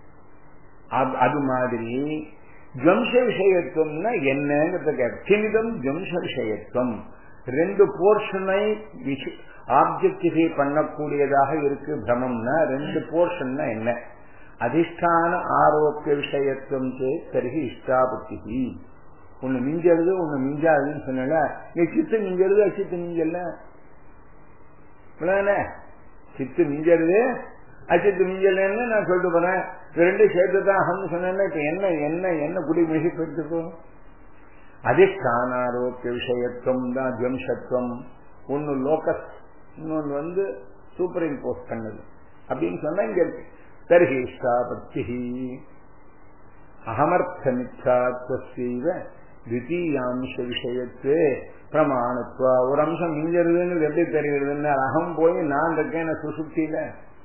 அது மாதிரி ஜம்ச விஷயத்துவம்னா என்னங்கிறத கேட்க. கிமிதம் ஜம்ச விஷயத்துவம் ரெண்டு போர்ஷனை ஆப்ஜெக்டிஃபை பண்ணக்கூடியதாக இருக்கு பிரமம்னா ரெண்டு போர்ஷன்னா என்ன. அதிஷ்டான ஆரோக்கிய விஷயத்துவம் தருகி இஷ்டாபத்தி. ஒண்ணு மிஞ்சறது ஒண்ணு மிஞ்சாதுன்னு சொன்ன, சித்து மிஞ்சறது அச்சித்து மிஞ்சல்ல, சித்து மிஞ்சறது அச்சித்து மிஞ்சலன்னு நான் சொல்லிட்டு போறேன். ரெண்டு சேர்த்து தான் அகம்னு சொன்னேன்னா இப்ப என்ன என்ன என்ன குடி மிகி போயிட்டு அதிஷ்டானாரோக்கிய விஷயத்துவம் தான் துவம்சத்துவம். ஒன்னு லோகஸ், இன்னொன்னு வந்து சூப்பர் இம்போஸ் பண்ணது அப்படின்னு சொன்னா இங்க இருக்கு. தர்ஹிஷ்டா பக்தி அகமர்த்த மிச்சாத்வசைவ தித்தீயாம்ச விஷயத்து பிரமாணத்துவ. ஒரு அம்சம் மிஞ்சறதுன்னு எப்படி தெரிகிறதுன்னு அகம் போய் நான் இருக்கேன் சுசுப்தியில.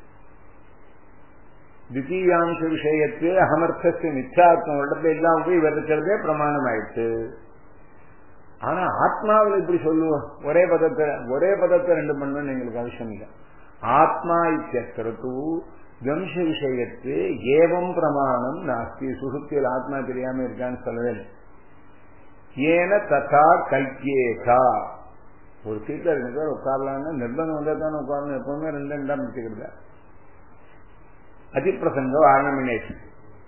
தித்தீயாம்ச விஷயத்து அகமர்த்த மிச்சாத்வம் இடத்துல எல்லாம் போய் விதைக்கிறதே பிரமாணம் ஆயிடுச்சு. ஆனா ஆத்மாவில் இப்படி சொல்லுவோம், ஒரே பதத்தை ஒரே பதத்தை ரெண்டு பண்ணணும்னு எங்களுக்கு அவசியம் இல்லை. ஆத்மா இத்தியர்த்து துவம்ச விஷயத்து ஏவம் பிரமாணம் நாஸ்தி. சுசுப்தியில் ஆத்மா தெரியாம இருக்கான்னு சொல்லவே இல்லை. ஏன ததா கல்யேதா. ஒரு சீட்ல ரெண்டு பேர் உட்காரலான்னு நிர்பந்தம் வந்தா தானே உட்காரணும். எப்பவுமே ரெண்டு ரெண்டா முடிச்சுக்கிறத அதிப்பிரசங்கம் ஆர்னமினேஷன்.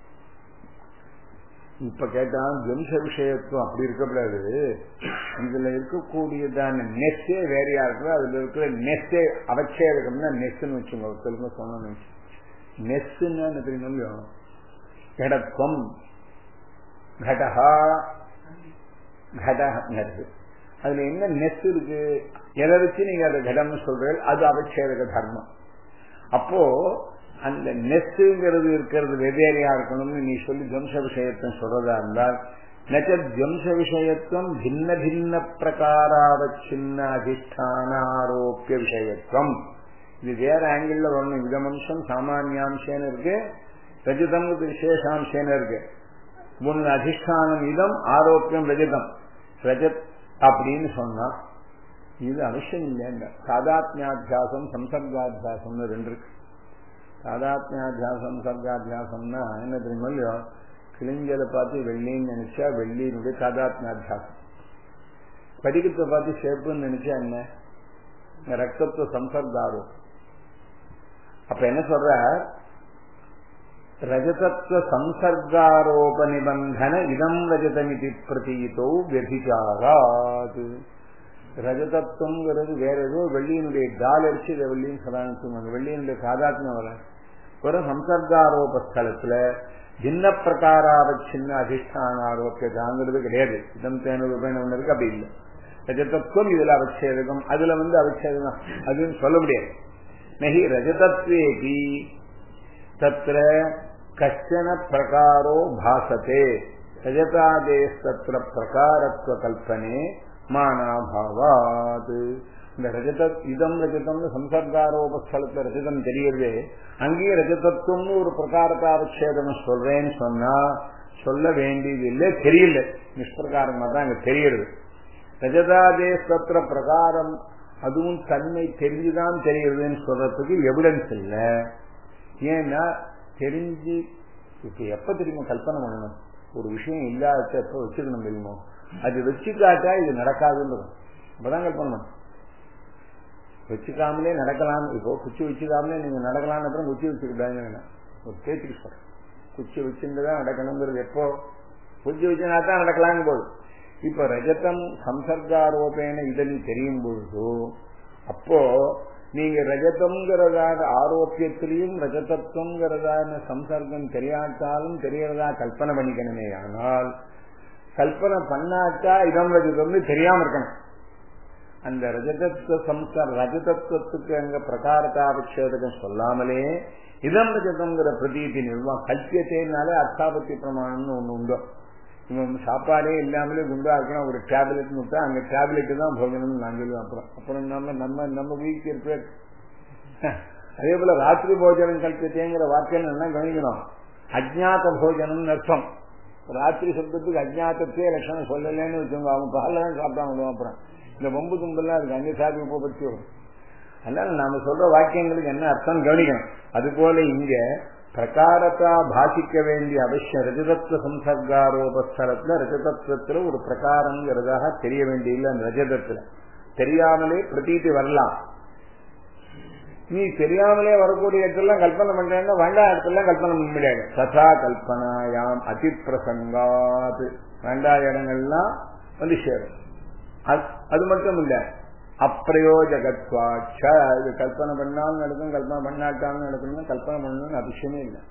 இப்ப கேட்டா துவம்ச விஷயத்துவம் அப்படி இருக்கக்கூடாது. இதுல இருக்கக்கூடியதான நெஸ்டே வேறையா இருக்கிற அதுல இருக்கிற நெஸ்டே அவச்சேதகம்னா நெஸ்ன்னு வச்சுங்க. சொல்லுங்க சொன்ன நெஸ்ன்னு என்ன தெரியுமா? கடத்வம் கடஹா கடஹங்கிறது அதுல என்ன நெஸ் இருக்கு? எதை வச்சு நீங்க அதை கடம்னு சொல்றீங்க, அது அவச்சேதக தர்மம். அப்போ அந்த நெஸ்ங்கிறது இருக்கிறது வெவ்வேறையா இருக்கணும்னு நீ சொல்லி துவம்ச விஷயத்தை சொல்றதா இருந்தால் நச்ச துவம்ச விஷயத்துவம் பின்ன பின்ன பிரகாராவச்சின்ன அதிஷ்டான ஆரோக்கிய விஷயத்துவம். இது வேற ஆங்கிள் வரணும். இதமம்சம் சாமானியாம்சேன்னு இருக்கு, ரஜிதம் விசேஷாம்சேன்னு இருக்கு. ஒன்னு அதிஷ்டானம் இதம், ஆரோக்கியம் ரஜிதம். ரஜத் அப்படின்னு சொன்னா இது அவசியம் இல்லைங்க. சாதாத்மியாத்தியாசம் சம்சர்காத்தியாசம்னு ரெண்டு இருக்கு. சாதாத்மியாத்தியாசம் சர்காத்தியாசம்னா என்ன தெரியுமா இல்லையோ, கிழிஞ்சலை பார்த்து வெள்ளின்னு நினைச்சா வெள்ளியினுடைய சாதாத்மியாத்தியாசம். படிக்கத்தை பார்த்து ஷேப்புன்னு நினைச்சா என்ன? ரத்தத்துவ சம்சர்காரம். அப்ப என்ன சொல்ற? ரஜதத்துவ சம்சர்காரோப நிபந்தன இதம் ரஜதமிதி பிரதீதோ வெதிச்சாராது. ரஜதத்துவங்கிறது வேற ஏதோ வெள்ளியினுடைய டால் அடிச்சு இதை வெள்ளின்னு சொல்லான்னு வெள்ளியினுடைய சாதாத்மியம் வர ஒரு சம்சர்காரோப ஸ்தலத்துல சின்ன பிரகாராவச்சின்ன அதிஷ்டான ஆரோக்கியதாங்கிறது கிடையாது. இதம் தேனூறு ரூபாய் ஒண்ணு இருக்கு, அப்படி இல்லை. ரஜதத்துவம் இதுல அவச்சேதகம், அதுல வந்து அவச்சேதகம் அதுன்னு சொல்ல முடியாது. நகி ரஜதத்வேபி தத்ர கஷ்டன பிரகாரோ பாசத்தே ரஜதாதேஸ்தத்ர பிரகாரத்துவ கல்பனே மானாபாவாது. இந்த ரஜத இதம் ரஜதம்னு சம்சர்காரோபஸ்தலத்துல ரஜதம் தெரியறதே, அங்கேயே ரஜதத்துவம்னு ஒரு பிரகாரத்தாவச்சேதம் சொல்றேன்னு சொன்னா சொல்ல வேண்டியது இல்லை, தெரியல. நிஷ்பிரகாரமா தான் அங்க தெரியுது. ரஜதாதேஸ்தத்ர பிரகாரம் அதுவும் தன்மை தெரிஞ்சுதான் தெரியுதுன்னு சொல்றதுக்கு எவிடன்ஸ் இல்லை. ஏன்னா தெரிஞ்சு இப்ப எப்ப தெரியுமா கல்பனை பண்ணணும்? ஒரு விஷயம் இல்லாத எப்ப வச்சுக்கணும் தெரியுமோ, அது வச்சுக்காட்டா இது நடக்காதுன்னு அப்பதான் கல்பனை பண்ணணும். வச்சுக்காமலே நடக்கலாம். இப்போ குச்சி வச்சுக்காமலே நீங்க நடக்கலாம், அப்புறம் குச்சி வச்சுக்கிட்டாங்க. ஒரு பேச்சுக்கு சொல்றேன், குச்சி வச்சுட்டுதான் நடக்கணுங்கிறது எப்போ? குச்சி வச்சுனா தான் நடக்கலாங்க போது. இப்ப ரஜதம் சம்சர்காரோபேன இதனி தெரியும் பொழுது அப்போ நீங்க ரஜதம்ங்கிறதான ஆரோக்கியத்திலையும் ரஜதத்துவங்கிறதான சம்சர்க்கம் தெரியாட்டாலும் தெரியறதா கல்பனை பண்ணிக்கணுமே. ஆனால் கல்பனை பண்ணாட்டா இதம் ரஜதம்னு தெரியாம இருக்கணும். அந்த ரஜதத்துவ சம்சார ரஜதத்துவத்துக்கு அங்க பிரகாரத்தாபட்சேதகம் சொல்லாமலே இதம் ரஜதம்ங்கிற பிரதீதி நிர்வாகம் கல்பியத்தைனாலே அர்த்தாபத்தி பிரமாணம்னு ஒண்ணு உண்டோ. இவன் சாப்பாடே இல்லாமலே குண்டா இருக்கணும், ஒரு டேப்லெட் விட்டா அங்க டேப்லெட் தான் போகணும்னு நான் சொல்லுவேன். அப்புறம் அப்புறம் நம்ம நம்ம நம்ம வீக் இருப்ப அதே போல ராத்திரி போஜனம் கல்பியத்தைங்கிற வார்த்தை என்ன கவனிக்கணும்? அஜ்ஞாத போஜனம்னு அர்த்தம். ராத்திரி சப்தத்துக்கு அஜ்ஞாத்தத்தையே லட்சணம் சொல்லலன்னு வச்சுக்கோங்க, அவங்க பாலதான் சாப்பிட்டாங்க. அப்புறம் இந்த பொம்பு தும்பெல்லாம் இருக்கு, அங்கே சாப்பி பற்றி வரும். அதனால நாம சொல்ற வாக்கியங்களுக்கு என்ன அர்த்தம் கவனிக்கணும். அது போல இங்க பிரகாரத்தா பாசிக்க வேண்டிய அவசியம். ரஜதத்துவ சம்சர்காரோபஸ்தலத்துல ரஜதத்துவத்துல ஒரு பிரகாரங்கிறதாக தெரிய வேண்டிய அந்த ரஜதத்துல தெரியாமலே பிரதீதி வரலாம். நீ தெரியாமலே வரக்கூடிய இடத்துலாம் கல்பனை பண்றேன்னா வேண்டாம் இடத்துலாம் கல்பனை பண்ண முடியாது. ததா கல்பனாயாம் அதிப்பிரசங்காது வேண்டாத இடங்கள்லாம் வந்து சேரும். அது மட்டும் இல்ல, அப்பிரயோஜகத்வாச்ச. இது கல்பனை பண்ணாலும் நடக்கும், கல்பனை பண்ணாட்டாலும் நடக்கணும்னா கல்பனை பண்ணணும்னு அவசியமே இல்லை.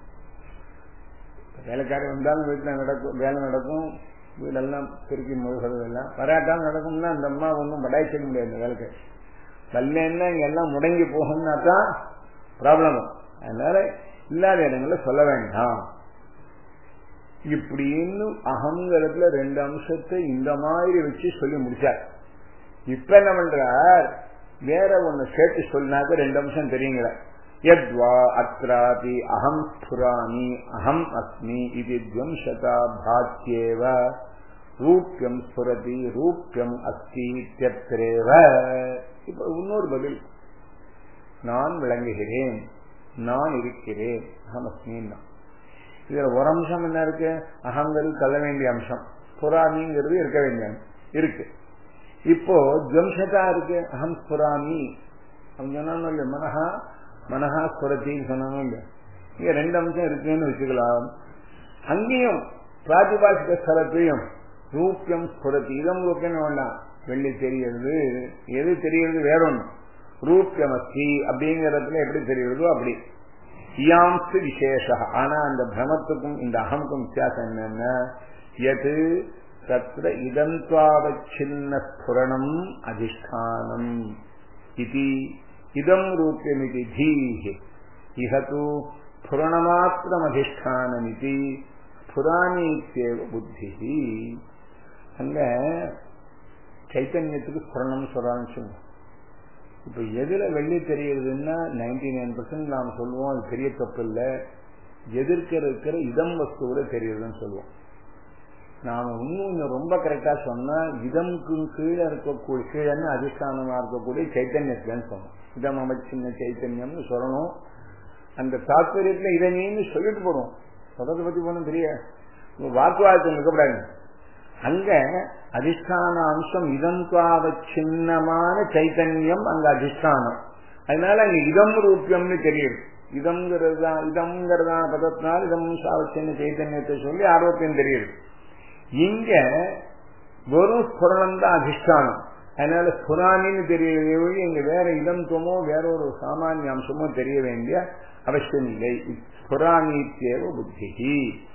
வேலைக்காரி வந்தாலும் வீட்டில் நடக்கும், வேலை நடக்கும், வீடெல்லாம் பெருக்கி முழுகிறது எல்லாம் வராட்டாலும் நடக்கும்னா அந்த அம்மா ஒன்றும் படாய்ச்சிக்க முடியாது. இந்த வேலைக்கு வரலன்னா இங்க எல்லாம் முடங்கி போகும்னா தான் ப்ராப்ளம். அதனால இல்லாத இடங்கள்ல சொல்ல வேண்டாம். இப்படின்னு அகங்கிறதுல ரெண்டு அம்சத்தை இந்த மாதிரி வச்சு சொல்லி முடிச்சார். இப்ப என்ன பண்றார், வேற ஒண்ணு சேர்த்து சொன்னாக்க ரெண்டு அம்சம் தெரியுங்களா. யத்வா அத்ராபி அகம் ஸ்புராமி அகம் அஸ்மி இது துவம்சதா பாத்யேவ ரூப்யம் ஸ்புரதி ரூப்யம் அஸ்தி இத்யத்ரேவ. இப்ப இன்னொரு பதில், நான் விளங்குகிறேன், நான் இருக்கிறேன், அகம் அஸ்மின்னா. இதுல ஒரு அம்சம் என்ன இருக்கு, அகங்கிறது தள்ள வேண்டிய அம்சம், புராமிங்கிறது இருக்க வேண்டிய இருக்கு. இப்போ துவம்சதா இருக்கு, அகம் ஸ்புராமி அவங்க சொன்னாலும் இல்ல, மனஹா மனஹா ஸ்புரத்தின்னு சொன்னாலும் இல்ல. இங்க ரெண்டு அம்சம் இருக்குன்னு வச்சுக்கலாம். அங்கேயும் பிராதிபாசிக ஸ்தலத்தையும் ரூப்யம் ஸ்புரத்தி, இதம் ரூப்யம் வேண்டாம், வெள்ளி தெரிகிறது, எது தெரிகிறது வேற ஒண்ணு. ரூப்யம் அஸ்தி அப்படிங்கிறதுல எப்படி தெரிகிறதோ அப்படி இயாம்சு விசேஷ. ஆனா அந்த பிரமத்துக்கும் இந்த அகமுக்கும் வித்தியாசம் என்னன்னா, எது தத்ர இதந்த்வாவச்சின்ன ஸ்புரணம் அதிஷ்டானம் இது இதம் ரூப்யமிதி தீஹி இஹது ஸ்புரணமாத்திரம் அதிஷ்டானமிதி ஸ்புராணீத்யேவ புத்தி. அங்க சைத்தன்யத்துக்கு ஸ்புரணம் சொல்றான்னு சொல்லுவோம். இப்ப எதுல வெள்ளி தெரியுதுன்னா நைன்டி நைன் பர்சன்ட் நாம் சொல்லுவோம், அது பெரிய தப்பு இல்லை. எதிர்க்க இருக்கிற இதம் வஸ்துவில தெரியுதுன்னு சொல்லுவோம். நாம இன்னும் ரொம்ப கரெக்டா சொன்னா இதம்க்கு கீழே இருக்கக்கூடிய கீழே அதிஷ்டானமா இருக்கக்கூடிய சைத்தன்யத்துலன்னு சொன்னோம். இதம் அமைச்சின்ன சைத்தன்யம்னு சொல்லணும். அந்த தாத்பரியத்துல இதை நீன்னு சொல்லிட்டு போடுவோம். சொல்றதை பத்தி போனோம் தெரிய வாக்குவாதத்தை நிற்கப்படாது. அங்க அதிஷ்டான அம்சம் இதம்காவ சின்னமான சைத்தன்யம் அங்க அதிஷ்டானம். அதனால அங்க இதம் ரூபியம்னு தெரியுது. இதம்ங்கிறதா இதம்ங்கிறதா பதத்தினால் இதம் சாவச்சின்ன சைத்தன்யத்தை சொல்லி ஆரோக்கியம் தெரியுது. இங்க வெறும் ஸ்புரணம் தான் அதிஷ்டானம். அதனால ஸ்புராணின்னு தெரியவே இங்க வேற இதம்துவமோ வேற ஒரு சாமானிய அம்சமோ தெரிய வேண்டிய அவசியம் இல்லை. ஸ்புராணீத்யேவ புத்தி.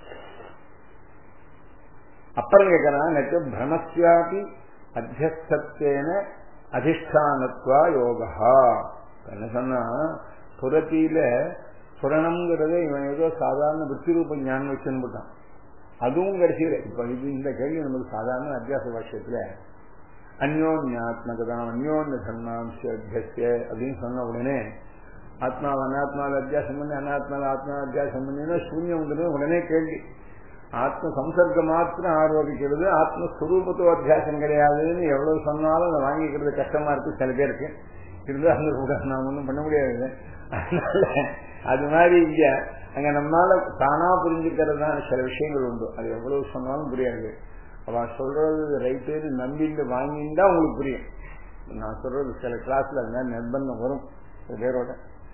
அப்புறம் கேட்கறான், பிரமஸ்யாபி அத்தியஸ்தேன அதிஷ்டானத்வா யோகா. என்ன சொன்னா, புரத்தியில புரணம்ங்கிறத இவன் ஏதோ சாதாரண விருத்தி ரூப ஞானம் வச்சுன்னு போட்டான். அதுவும் கடைசியில இப்ப இது இந்த கேள்வி நமக்கு சாதாரண அத்தியாச பாஷ்யத்துல அந்யோன்யாத்மகதாம் அந்யோன்ய தர்மாம்ச அத்தியஸ்ய அப்படின்னு சொன்ன உடனே ஆத்மாவை அனாத்மாவில் அத்தியாசம் பண்ணி அனாத்மாவில் ஆத்மா அத்தியாசம் பண்ணினா சூன்யம் உடனே கேள்வி. ஆத்ம சம்சர்க்க மாத்திரம் ஆரோபிக்கிறது, ஆத்மஸ்வரூபத்தோ அத்தியாசம் கிடையாதுன்னு எவ்வளவு சொன்னாலும் அதை வாங்கிக்கிறது கஷ்டமா இருக்கு சில பேருக்கு. இருந்தாலும் கூட நாம் ஒன்றும் பண்ண முடியாது. அதனால அது மாதிரி இங்க அங்க நம்மளால தானா புரிஞ்சுக்கிறதுதான் சில விஷயங்கள் உண்டு. அது எவ்வளவு சொன்னாலும் புரியாது. அவ சொல்றது ரைட்டு நம்பிட்டு வாங்கிட்டா உங்களுக்கு புரியும். நான் சொல்றது சில கிளாஸ்ல அதனால நிர்பந்தம் வரும் பேரோட.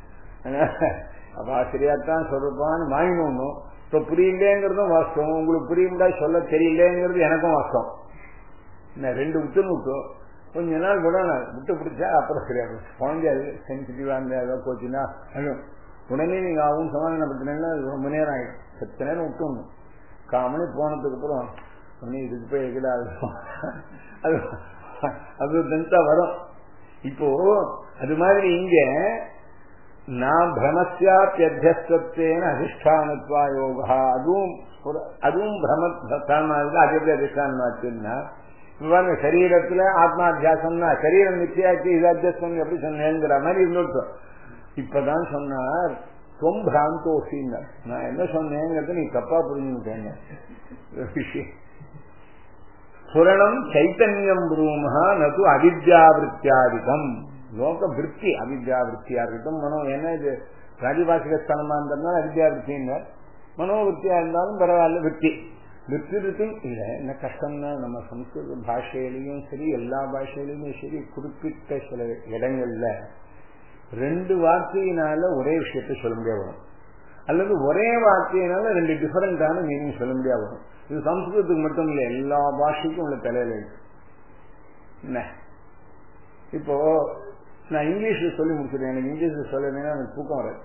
அவ சரியாத்தான் சொல்றப்பான்னு வாங்கினோம். இப்ப புரியலேங்கிறதும் வாஸ்தவம், உங்களுக்கு புரியும்டா சொல்ல தெரியலேங்கிறது எனக்கும் வாஸ்தவம். ரெண்டு விட்டுன்னு விட்டோம். கொஞ்ச நாள் கூட விட்டு பிடிச்சா அப்புறம் சரியாது. குழந்தையாது சென்சிட்டிவா இருந்தா போச்சுன்னா உடனே நீங்க ஆகும் சமாதானப்படுத்தினீங்கன்னா ரொம்ப நேரம் ஆயிடும். சத்து நேரம் விட்டுணும். காமணி போனதுக்கு அப்புறம் இதுக்கு போய் எங்கடா அது அது தனித்தா வரும். இப்போ அது மாதிரி இங்க நான் பிரமஸ்யாத்தியத்தியஸ்தேன அதிஷ்டானத்வா யோகா, அதுவும் அதுவும் பிரமத்தான் அது எப்படி அதிஷ்டானமாச்சுன்னா பாருங்க, சரீரத்துல ஆத்மாத்தியாசம்னா சரீரம் நிச்சயாச்சு இது அத்தியஸ்தம் எப்படி சொன்னேங்கிற மாதிரி இருந்துட்டு இப்பதான் சொன்னார் தொம் பிராந்தோசின்னு. நான் என்ன சொன்னேங்கிறது நீ தப்பா புரிஞ்சுட்டேங்க விஷயம். புரணம் சைத்தன்யம் ரூமஹா நது அவித்யாவிருத்தியாதிகம். லோக விற்பி அவித்யாவிருத்தியா இருக்கட்டும், மனோ என்ன இது பிராதிபாசிக ஸ்தானமா இருந்தாலும் அவித்யாவிருத்தின்னு, மனோவிற்த்தியா இருந்தாலும் பரவாயில்ல. விற்பி விற்பி விற்பியும் இல்லை. என்ன கஷ்டம்னா நம்ம சம்ஸ்கிருத பாஷையிலையும் சரி எல்லா பாஷையிலையும் சரி குறிப்பிட்ட சில இடங்கள்ல ரெண்டு வார்த்தையினால ஒரே விஷயத்தை சொல்ல முடியாது வரும், அல்லது ஒரே வார்த்தையினால ரெண்டு டிஃபரெண்டான மீனிங் சொல்ல முடியாது வரும். இது சம்ஸ்கிருதத்துக்கு மட்டும் இல்லை, எல்லா பாஷைக்கும் உள்ள தலையில இருக்கு. என்ன இப்போ நான் இங்கிலீஷ்ல சொல்லி முடிச்சிருக்கேன். எனக்கு இங்கிலீஷ்ல சொல்லுறேன்னா எனக்கு தூக்கம் வராது.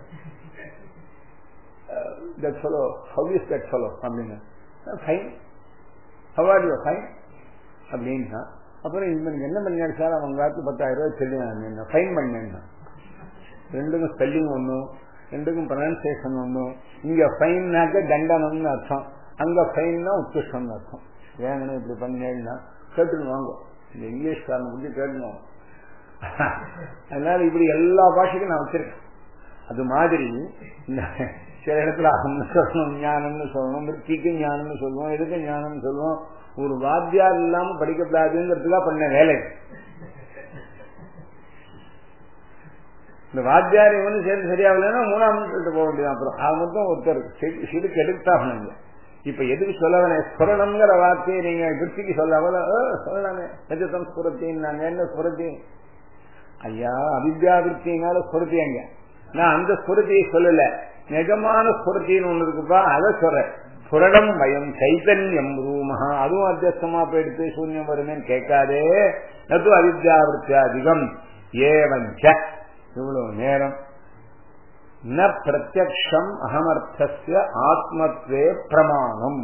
That fellow, how is that fellow? அப்படின்னா fine, how are you? Fine அப்படின்னா அப்புறம் இவனுக்கு என்ன பண்ணாரு சார், அவங்க காலத்து பத்தாயிரம் ரூபாய் தெரியும் ஃபைன் பண்ணேன்னா. ரெண்டுக்கும் ஸ்பெல்லிங் ஒன்றும், ரெண்டுக்கும் ப்ரொனன்சியேஷன் ஒன்றும். இங்க ஃபைன்னாக்க தண்டனம்னு அர்த்தம், அங்க ஃபைன்னா உத்கிருஷ்டம்னு அர்த்தம். ஏங்கன்னு இப்படி பண்ணீங்கன்னா கேட்டுன்னு வாங்க, இந்த இங்கிலீஷ்காரனை பற்றி கேட்டுன்னு வாங்க. அதனால இப்படி எல்லா பாஷைக்கும் நான் வச்சிருக்கேன். அது மாதிரி சில இடத்துல அகம்னு சொல்லணும், ஞானம்னு சொல்லணும், மிருத்திக்கு ஞானம்னு சொல்லுவோம், எதுக்கு ஞானம்னு சொல்லுவோம். ஒரு வாத்தியார் இல்லாம படிக்கப்படாதுங்கிறதுக்காக பண்ண வேலை. இந்த வாத்தியார் இவனு சேர்ந்து சரியாகலன்னா மூணாம் சொல்லிட்டு போக வேண்டியது. அப்புறம் அது மட்டும் ஒருத்தர் சிறுக்கு எடுத்தாகணும். இப்ப எதுக்கு சொல்லவனே ஸ்புரணம்ங்கிற வார்த்தையை நீங்க விருத்திக்கு சொல்லாமல சொல்லலாமே. எதுக்கம் ஸ்புரத்தின்னாங்க, என்ன ஸ்புரத்தி ஐயா, அவித்யா விருத்தினால ஸ்புரத்தியாங்க. நான் அந்த ஸ்புரத்தியை சொல்லல, நிஜமான ஸ்புரத்தின்னு ஒண்ணு இருக்குப்பா, அதை சொல்றேன். புரணம் பயம் சைத்தன்யம் ரூமஹா, அதுவும் அத்தியஸ்தமா போயிடுத்து சூன்யம் வருமேன்னு கேட்காதே. அது அவித்யாவிருத்தி அதிகம் ஏவஞ்ச. இவ்வளவு நேரம் ந பிரத்யக்ஷம் அகமர்த்தஸ்ய ஆத்மத்வே பிரமாணம்.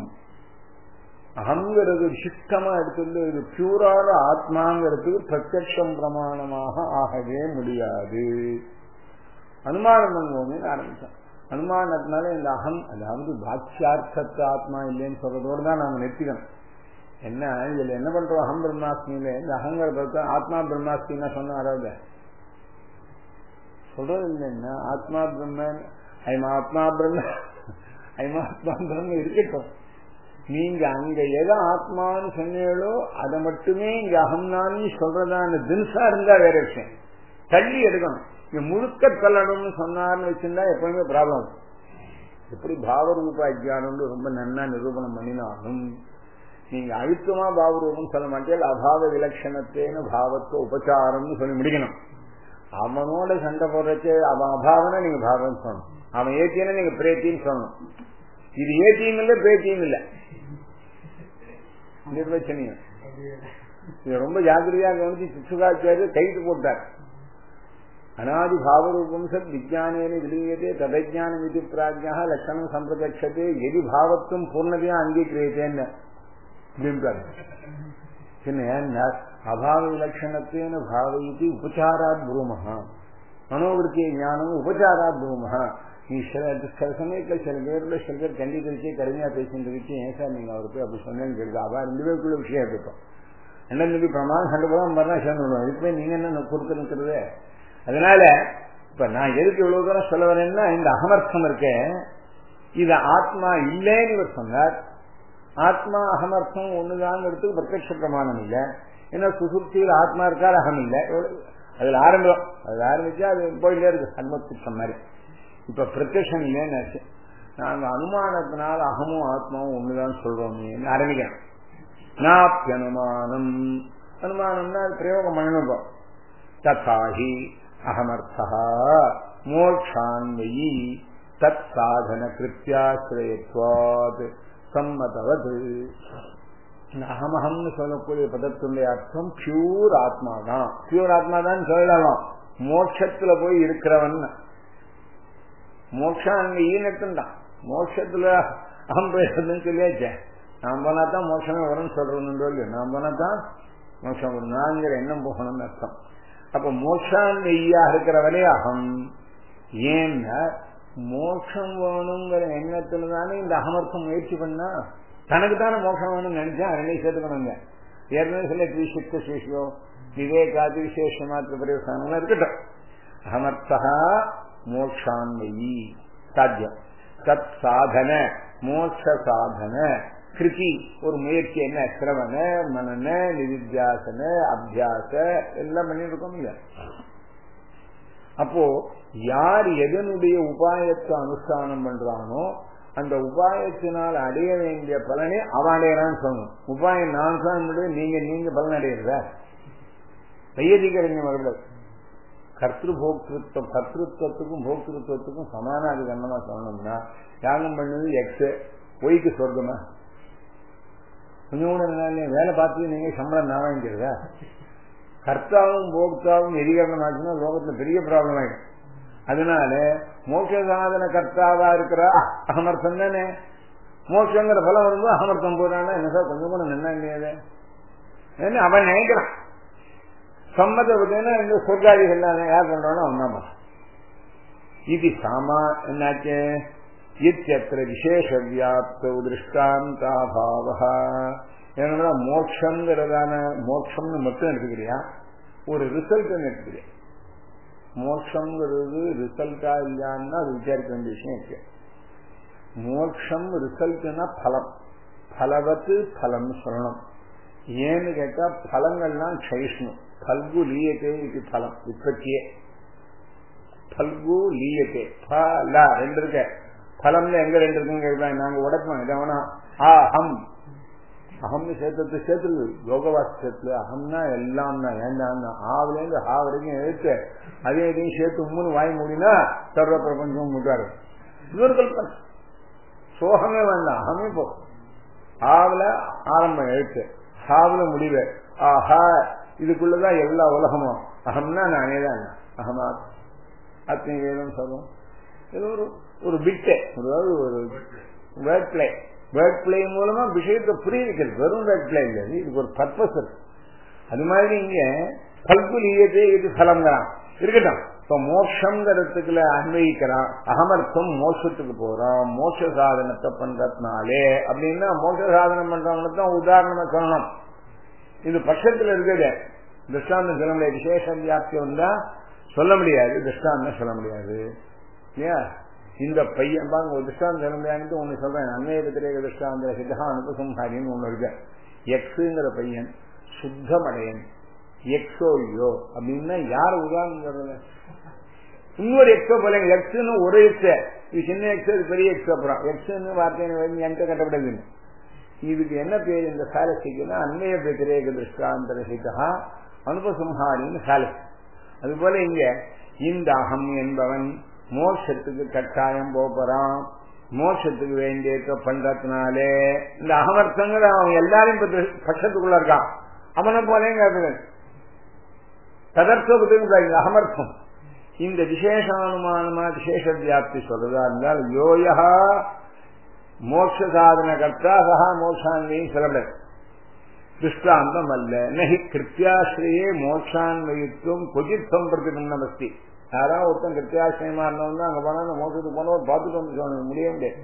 அகங்கிறது விசிஷ்டமா எடுத்துள்ள இது பியூரான ஆத்மாங்கிறதுக்கு பிரத்யக்ஷம் பிரமாணமாக ஆகவே முடியாது. அனுமானம் பண்ணுவோமே ஆரம்பிச்சோம். அனுமானத்தினால இந்த அகம், அதாவது பாக்கியார்த்தத்து ஆத்மா இல்லைன்னு சொல்றதோடு தான் நாம நிறுத்திக்கணும். என்ன இதுல என்ன பண்றோம், அகம் பிரம்மாஸ்மியில இந்த அகங்கிறத ஆத்மா பிரம்மாஸ்மின்னா சொன்ன வராது சொல்றது இல்லைன்னா ஆத்மா பிரம்மன் ஐமா ஆத்மா பிரம்ம ஐமா ஆத்மா பிரம்ம இருக்கட்டும். நீங்க அங்க எதை ஆத்மான்னு சொன்னீங்களோ அதை மட்டுமே இங்க அகம்னான்னு சொல்றதான தின்சா இருந்தா வேற விஷயம், தள்ளி எடுக்கணும். இங்க முழுக்க தள்ளணும்னு சொன்னார்னு வச்சிருந்தா எப்பவுமே ப்ராப்ளம். எப்படி பாவரூப அஜ்ஞானம் ரொம்ப நன்னா நிரூபணம் பண்ணினாலும் நீங்க அழுத்தமா பாவரூபம் சொல்ல மாட்டேன். அபாவ விலட்சணத்தேன்னு பாவத்தை உபச்சாரம்னு சொல்லி முடிக்கணும். அவனோட சண்டை போடுறச்சு அவன் அபாவனா நீங்க பாவம் சொல்லணும், அவன் ஏத்தினா நீங்க பிரேத்தின்னு சொல்லணும். இது ஏத்தியும் இல்ல பிரேத்தியும் இல்ல, நிர்வச்சனியம். இது ரொம்ப ஜாக்கிரதையா கவனிச்சு சிசுகாச்சாரியர் கைது போட்டார். அநாதி பாவரூபம் சத் விஜானேன விலீயதே ததஜானம் இது பிராஜ்யா லட்சணம் சம்பிரதட்சதே எதி பாவத்தும் பூர்ணதையா அங்கீகிரியத்தேன்னு அப்படின்றாரு. என்ன அபாவ விலட்சணத்தேன பாவயதி உபச்சாராத் புரூமஹா, மனோவிருத்திய ஞானம் உபச்சாராத் புரூமஹா. நீ சில சமயத்துல சில பேர்ல சில பேர் கண்டிப்பா கடுமையா பேசிட்டு வச்சு ஏன் சார் நீங்க அவருக்கு அப்படி சொன்னேன்னு கேட்க அவ ரெண்டு பேருக்குள்ள விஷயம் இருப்போம். என்ன நம்பி பிரமாணம் சண்டை போதான் மறுநாள் சேர்ந்து விடுவோம். இதுக்கு நீங்க என்ன கொடுத்து நிற்கிறது. அதனால இப்ப நான் எதுக்கு இவ்வளவு தூரம் சொல்ல வரேன்னா, இந்த அகமர்த்தம் இருக்கே இது ஆத்மா இல்லைன்னு இவர் சொன்னார். ஆத்மா அகமர்த்தம் ஒண்ணுதான் எடுத்து பிரத்யக்ஷ பிரமாணம் இல்லை. ஏன்னா சுசுப்தியில் ஆத்மா இருக்காது, அகம் இல்லை. அதுல ஆரம்பம் அது ஆரம்பிச்சா அது போயிட்டே இருக்கு அன்மத்திட்டம் மாதிரி. இப்ப பிரத்யக்ஷம் இல்லைன்னு ஆச்சு. நாங்க அனுமானத்தினால அகமும் ஆத்மாவும் ஒண்ணுதான் சொல்றோமே ஆரம்பிக்கிறோம். நாப்யனுமானம், அனுமானம்னா அது பிரயோகம் பண்ணணும். ததாஹி அகமர்த்தா மோட்சான்வயி தத் சாதன கிருத்தியாசிரயத்வாத் சம்மதவது. அகமஹம்னு சொல்லக்கூடிய பதத்துடைய அர்த்தம் பியூர் ஆத்மா தான். பியூர் ஆத்மா தான் சொல்லலாம். மோட்சத்துல போய் இருக்கிறவன் மோட்சம் அங்க ஈனட்டும்தான். மோட்சத்துல அகம் பேசுறதுன்னு சொல்லியாச்சே. நான் போனாதான் மோட்சமே வரும்னு சொல்றதுன்னு நான் போனாதான் மோட்சம் வரும். நான்கிற எண்ணம் போகணும்னு அர்த்தம். அப்ப மோட்சான்மையா இருக்கிறவனே அகம். ஏன்னா மோட்சம் வேணுங்கிற எண்ணத்துலதானே இந்த அகமர்த்தம் முயற்சி பண்ணா. தனக்கு தானே மோட்சம் வேணும்னு நினைச்சா ரெண்டே சேர்த்துக்கணுங்க. ஏற்கனவே சில விசிஷ்ட விசேஷம் விவேகாதி விசேஷ மாத்திர பிரயோசனம் இருக்கட்டும். அகமர்த்தா மோட்சான்மயி சாத்தியம். தத் சாதன மோட்ச சாதன கிருதி ஒரு முயற்சி என்ன, சிரவண மனன நிதித்தியாசன அபியாச எல்லாம் பண்ணிட்டு இருக்கோம் இல்ல. அப்போ யார் எதனுடைய உபாயத்தை அனுஷ்டானம் பண்றானோ அந்த உபாயத்தினால் அடைய வேண்டிய பலனை அவன் அடையறான்னு சொல்லணும். உபாயம் நான் தான் நீங்க நீங்க பலன் அடையிறத வையதிகரங்க வரல. கர்த்திருபோக்திருத்தம் கர்த்திருவத்துக்கும் போக்திருத்துவத்துக்கும் சமான அதிகரணமா சொல்லணும்னா யாகம் பண்ணது எக்ஸ் ஒய்க்கு சொர்க்கமா? கொஞ்சம் கூட வேலை பார்த்து நீங்க சம்பளம் நான் வாங்கிக்கிறதா? கர்த்தாவும் போக்தாவும் எரிகரணம் ஆச்சுன்னா லோகத்துல பெரிய ப்ராப்ளம் ஆயிடும். அதனால மோட்ச சாதன கர்த்தாவா இருக்கிற அகமர்த்தம் தானே. மோட்சங்கிற பலம் வரும்போது அகமர்த்தம் போறான்னா என்ன சார் கொஞ்சம் கூட நின்னா இல்லையாத அவன் நினைக்கிறான். சம்மத பார்த்தீங்கன்னா இந்த சொர்க்காதிகள் யார் பண்றானோ அவன் தான் பண்றான். இது சாமா என்னாச்சு இத்தியத்திர விசேஷ வியாப்த திருஷ்டாந்தாபாவா. ஏன்னா மோட்சங்கிறதான மோட்சம்னு மட்டும் எடுத்துக்கிறியா ஒரு ரிசல்ட் எடுத்துக்கிறியா. மோட்சங்கிறது ரிசல்ட்டா இல்லையான்னா அது விசாரிக்க வேண்டிய விஷயம் இருக்கு. மோட்சம் ரிசல்ட்னா பலம், பலவத்து பலம் சொல்லணும். ஏன்னு கேட்டா பலங்கள்லாம் க்ஷயிஷ்ணு. பல்கு லீயத்தே இது பலம் உற்பத்தியே. பல்கு லீயத்தே பல ரெண்டு இருக்க. பலம்ல எங்க ரெண்டு இருக்குன்னு கேட்கலாம். நாங்க உடப்போம் இதை அஹம் அகம்னு சேர்த்து சேர்த்துருது யோகவாசி சேர்த்துல. அகம்னா எல்லாம் தான் ஏண்டான்னா ஆவுல இருந்து ஆ வரைக்கும் எழுத்து அதே இதையும் சேர்த்து மூணு வாய் மூடினா சர்வ பிரபஞ்சம் முட்டாரு. இன்னொரு கல்பனை சோகமே வேண்டாம் அகமே போ. ஆவுல ஆரம்பம் எழுத்து ஆவுல முடிவு ஆஹா இதுக்குள்ளதான் எல்லா உலகமும். அகம்னா நானே தான் அகமா அத்தனை வேதம் சொல்லும். இது ஒரு ஒரு பிட்டே அதாவது ஒரு வேர்ட் பிளே. வேர்ட் பிளே மூலமா விஷயத்தை புரிய வைக்கிறது. வெறும் வேர்ட் பிளே இல்லை, இதுக்கு ஒரு பர்பஸ் இருக்கு. அது மாதிரி இங்க பல்குலியதே இது பலம்ங்கிறான் இருக்கட்டும். இப்ப மோட்சங்கிறதுக்குள்ள அன்வயிக்கிறான். அகமர்த்தம் மோட்சத்துக்கு போறான். மோட்ச சாதனத்தை பண்றதுனாலே அப்படின்னா மோட்ச சாதனம் பண்றவங்க தான் உதாரணமா சொல்லணும். இது பட்சத்துல இருக்குது. திருஷ்டாந்தம் சொல்ல முடியாது. விசேஷ வியாப்தி வந்தா சொல்ல முடியாது. திருஷ்டாந்தம் சொல்ல முடியாது. ஏன் இந்த பையன் பாங்க ஒரு திருஷ்டாந்தம் சொல்ல முடியாது. ஒண்ணு சொல்றேன். அன்னைய திரேக திருஷ்டாந்த சித்தா அனுபசம்ஹாரின்னு ஒண்ணு இருக்கு. எக்ஸுங்கிற பையன் சுத்தமடையன் எக்ஸோயோ அப்படின்னா யார் உதாரணம் சொல்றது. இன்னொரு எக்ஸோ போல எக்ஸ்ன்னு ஒரு எக்ஸ் இது சின்ன எக்ஸ் இது பெரிய எக்ஸ். அப்புறம் எக்ஸ்ன்னு வார்த்தை என்கிட்ட கட்டப்படுதுன்னு இதுக்கு என்ன பேர் இந்த சாலசிக்குன்னா அன்னைய திரேக திருஷ்டாந்த சித்தா அனுபசம்ஹாரின்னு சாலசி. அதுபோல இங்க இந்த அகம் என்பவன் மோட்சத்துக்கு கட்டாயம் போறான். மோட்சத்துக்கு வேண்டிய பண்றதுனாலே இந்த அகமர்த்தங்கிற அவன் எல்லாரையும் பட்சத்துக்குள்ள இருக்கான். அவனை போல ததர்த்தபுத்தின் அகமர்த்தம். இந்த விசேஷானுமானமா விசேஷ வியாப்தி சொல்றதா இருந்தால் யோயா மோட்ச சாதன கர்த்தா சகா மோட்சான்வையும் சொல்லப்படாது. திருஷ்டாந்தம் அல்ல. நகி கிருத்தியாசிரியே மோட்சான்வயித்துவம் கொஜித்தம் பிரதிபந்தமஸ்தி. யாராவது ஒருத்தன் கிருத்தியாசிரியமா இருந்தவன் அங்க போனா மோசத்துக்கு போனவர் பார்த்துட்டு வந்து சொல்ல முடிய முடியாது.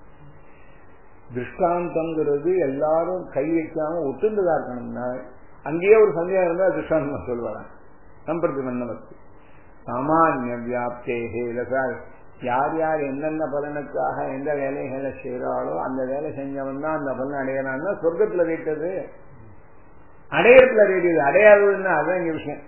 திருஷ்டாந்தங்கிறது எல்லாரும் கை வைக்காம ஒத்துண்டுதா இருக்கணும்னா அங்கேயே ஒரு சந்தேகம் இருந்தா திருஷ்டாந்தம் சொல்லுவாங்க. சம்பிரதிபந்தமஸ்தி சாமானிய வியாப்தேகே யார் யார் என்னென்ன பலனுக்காக எந்த வேலைகளை செய்யறாளோ அந்த வேலை செஞ்சவன் தான் அந்த பலன் அடையறான்னா சொர்க்கத்துல வைத்தது அடையறதுல வேண்டியது. அடையாதுன்னா அதான் இங்க விஷயம்.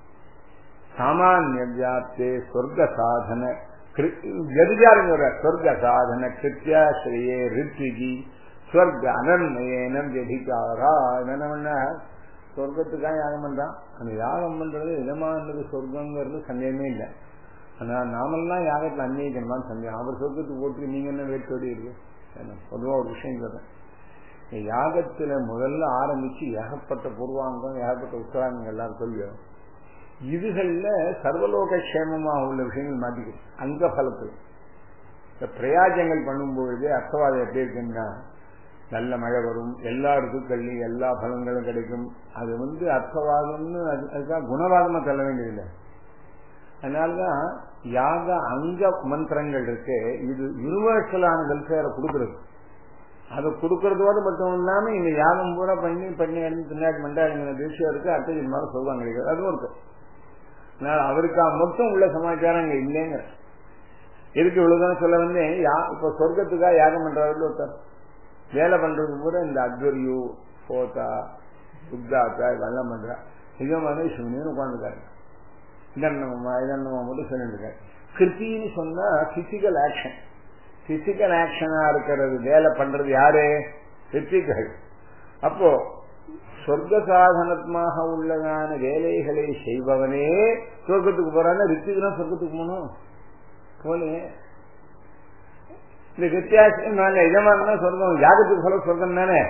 சாமானிய வியாப்தே சொர்க்க சாதன எதிர்காரங்க சொர்க்க சாதன கிருத்தியாசிரியே ரித்விகி சொர்க்க அனன்மயனம் ஜெதிகாரா. என்ன பண்ண சொர்க்கத்துக்காக யாகம் பண்றான். அந்த யாகம் பண்றது இதமானது சொர்க்கங்கிறது சந்தேகமே இல்லை. ஆனா நாமெல்லாம் யாகத்துல அன்வயிக்கணுமான்னு சந்தேகம். அவர் சொர்க்கத்துக்கு போட்டு நீங்க என்ன வேட்டோடி இருக்கு. பொதுவா ஒரு விஷயம் சொல்றேன். யாகத்துல முதல்ல ஆரம்பிச்சு ஏகப்பட்ட பூர்வாங்கம் ஏகப்பட்ட உத்தராங்கம் எல்லாரும் சொல்லியும் இதுகள்ல சர்வலோக கஷேமமா உள்ள விஷயங்கள் மாட்டிக்கிறது. அங்க பலத்தில் இந்த பிரயாஜங்கள் பண்ணும்பொழுது அர்த்தவாதம் எப்படி இருக்குன்னா நல்ல மழை வரும், எல்லா ருத்துக்கள்லையும் எல்லா பலன்களும் கிடைக்கும். அது வந்து அர்த்தவாதம்னு அதுக்காக குணவாதமா தள்ள வேண்டியதில்லை. அதனாலதான் யாக அங்க மந்திரங்கள் இருக்கு. இது யூனிவர்சலான வெல்ஃபேரை கொடுக்கறது. அதை கொடுக்கறதோடு மட்டும் இல்லாம இந்த யாகம் பூரா பண்ணி பண்ணி அடிஞ்சு பின்னாடி மண்டாடிங்கிற விஷயம் இருக்கு. அடுத்த ஜென்மால சொல்லுவாங்க கிடையாது. அதுவும் இருக்கு. அதனால அவருக்கா மொத்தம் உள்ள சமாச்சாரம் அங்க இல்லைங்கிற எதுக்கு இவ்வளவுதான் சொல்ல வந்து இப்ப சொர்க்கத்துக்காக யாகம் பண்றவர்கள் ஒருத்தர் வேலை பண்றது கூட இந்த அத்வரியு போதா சுப்தாத்தா இதெல்லாம் பண்றா நிஜமான சிவனு உட்காந்துருக்காரு. இதன்னமா இதன்னமா மட்டும் சொல்லிட்டு கிருத்தின்னு சொன்னா பிசிக்கல் ஆக்ஷன். பிசிக்கல் ஆக்ஷனா இருக்கிறது வேலை பண்றது யாரு? ரித்திகள். அப்போ சொர்க்க சாதனமாக உள்ளதான வேலைகளை செய்பவனே சொர்க்கத்துக்கு போறான்னா ரித்திகனா சொர்க்கத்துக்கு போகணும் போலே. இந்த வித்தியாசம் இதமான சொர்க்கம் யாகத்துக்கு சொல்ல சொர்க்கம் தானே.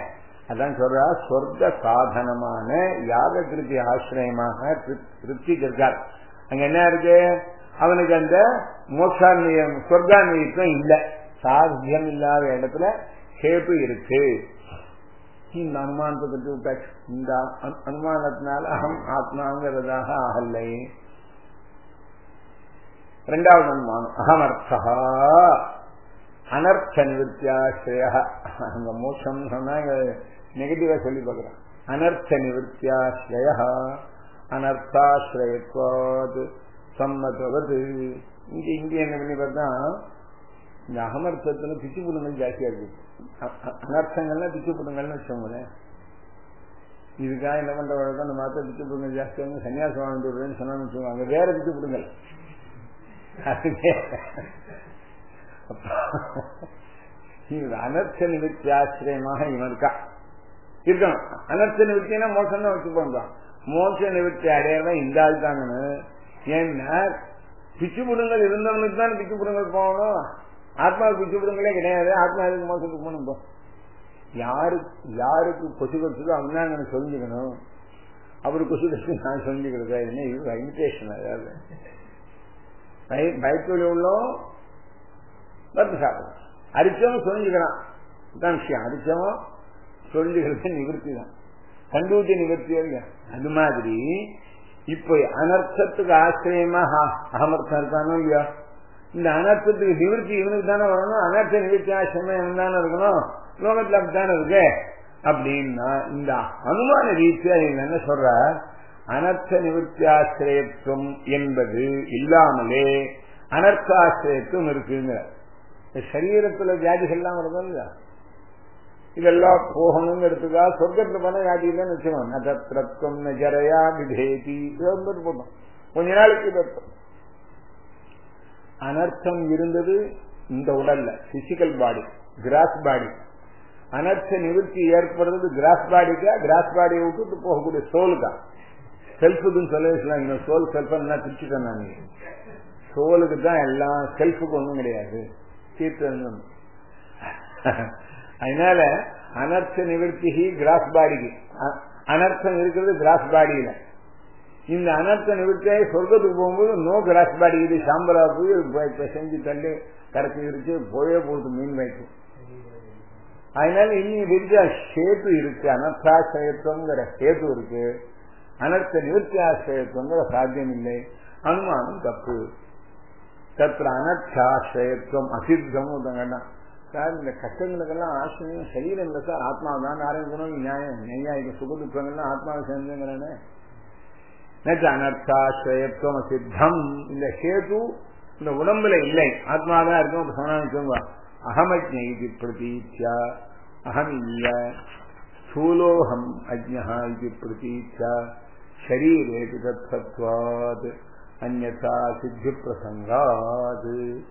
அதான் சொல்றா சொர்க்க சாதனமான யாக கிருதி ஆசிரியமாக திருப்தி இருக்கார். அங்க என்ன இருக்கு, அவனுக்கு அந்த மோட்சான்மயம் சொர்க்கான்மயத்துவம் இல்லை, சாத்தியம் இல்லாத இடத்துல கேப்பு இருக்கு. இந்த அனுமானத்தை பற்றி விட்டாச்சு. இந்த அனுமானத்தினால அகம் ஆத்மாங்கிறதாக ஆகலை. இரண்டாவது அனுமானம் அகமர்த்தா அனர்த்த நிவர்த்தியாசிரிய. அந்த மோட்சம் சொன்னா நெகட்டிவா சொல்லி பார்க்கிறோம். அனர்த்த நிவர்த்தியாசிரிய அனர்த்தாசிரயத்வாத் சம்மதவது. இங்க இங்க என்ன பண்ணி பார்த்தா இந்த அகமர்த்தத்துல பிச்சு புடுங்கள் ஜாஸ்தியா இருக்கு. அனர்த்தங்கள்னா பிச்சு புடுங்கள்னு வச்சோங்களேன். இதுக்காக என்ன பண்ற வழக்கம் அந்த மாத்த பிச்சு புடுங்கள் ஜாஸ்தியாக சன்னியாசம் வாழ்ந்து விடுறேன்னு சொன்னான்னு வச்சுக்கோங்க. அங்க வேற பிச்சு புடுங்கள். அனர்த்த நிவர்த்தி ஆசிரியமாக இவன் இருக்கா இருக்கணும். அனர்த்த நிவர்த்தினா மோசம் தான் வச்சுக்கோங்க. மோச நிவர்த்தி அடையதான் இந்த ஆள் தாங்கன்னு. ஏன்னா பிச்சு புடுங்கள் இருந்தவனுக்கு தான் பிச்சு புடுங்கள் போகணும். ஆத்மாவுக்கு பிச்சு புடுங்களே கிடையாது. ஆத்மா எதுக்கு மோசத்துக்கு போகணும்? போ யாருக்கு யாருக்கு கொசு கொசுதோ அவங்க தான் சொல்லிக்கணும். அவரு கொசு கொசு நான் சொல்லிக்கிறதா? என்ன இது இன்விடேஷன்? அதாவது பயத்துல உள்ளோம் பத்து சாப்பிடும். அரிச்சவன் சொல்லிக்கிறான் தான் விஷயம். அரிச்சவன் சொல்லிக்கிறது நிவர்த்தி தான், கண்டுபிடி நிவர்த்தியோ இல்லையா? அது மாதிரி இப்ப அனர்த்தத்துக்கு ஆசிரியமா அகமர்த்தம் இருக்கானோ இல்லையா? இந்த அனர்த்தத்துக்கு நிவர்த்தி இவனுக்கு தானே வரணும். அனர்த்த நிவர்த்தி ஆசிரியமா இவன் தானே இருக்கணும். லோகத்துல அப்படித்தானே இருக்கு. அப்படின்னா இந்த அனுமான ரீதியா என்ன சொல்ற, அனர்த்த நிவர்த்தியாசிரியத்துவம் என்பது இல்லாமலே அனர்த்தாசிரியத்துவம் இருக்குங்கிற. சரீரத்துல வியாதிகள்லாம் வருதும் இல்லையா? இதெல்லாம் போகணுங்கிறதுக்காக சொர்க்கத்துல போன வியாதி இல்லைன்னு வச்சுக்கோங்க. நதத்ரத்வம் நஜரையா விதேதி போட்டோம் கொஞ்ச நாளைக்கு தத்துவம். அனர்த்தம் இருந்தது இந்த உடல்ல, பிசிக்கல் பாடி, கிராஸ் பாடி. அனர்த்த நிவர்த்தி ஏற்படுறது கிராஸ் பாடிக்கா, கிராஸ் பாடியை விட்டுட்டு போகக்கூடிய சோலுக்கா? செல்ஃபுக்குன்னு சொல்ல இன்னும் சோல் செல்ஃபா பிரிச்சுட்டேன் நான். சோலுக்கு தான் எல்லாம், செல்ஃபுக்கு ஒன்றும் கிடையாது. தீர்த்தம். அதனால அனர்த்த நிவர்த்தி கிராஸ் பாடிக்கு, அனர்த்தம் இருக்கிறது கிராஸ் பாடியில. இந்த அனர்த்த நிவர்த்தியாகி சொர்க்கத்துக்கு போகும்போது நோ கிராஸ் பாடி, இது சாம்பலா போய் செஞ்சு தள்ளி கரைச்சி விரிச்சு போயே போகுது மீன் வயிற்று. அதனால இன்னும் விரிச்சா சேத்து இருக்கு. அனர்த்தாசிரியத்துவங்கிற சேத்து இருக்கு, அனர்த்த நிவர்த்தி ஆசிரியத்துவங்கிற சாத்தியம் இல்லை. அனுமானம் தப்பு. தத்திர அனர்த்தாசிரியத்துவம் அசித்தம் வேண்டாம் சார். இந்த கஷ்டங்களுக்கெல்லாம் ஆசிரியம் சரீரம் இல்லை சார், ஆத்மா தான் ஆரம்பிக்கணும். நியாயம் நெய்யாயிக்கு சுகதுக்கங்கள்லாம் ஆத்மாவை சேர்ந்துங்கிறானே. அனர்த்தாசிரியத்துவம் அசித்தம். இந்த சேது இந்த உடம்புல இல்லை, ஆத்மாதான் இருக்கும் சொன்னா. அகமஜ்ஞ இது பிரதீட்சா அகம் இல்ல ஸ்தூலோகம் அஜ்ஞா இது பிரதீட்சா ஷரீரேது தத்சத்வாத் அன்யதா சித்தி பிரசங்காத்.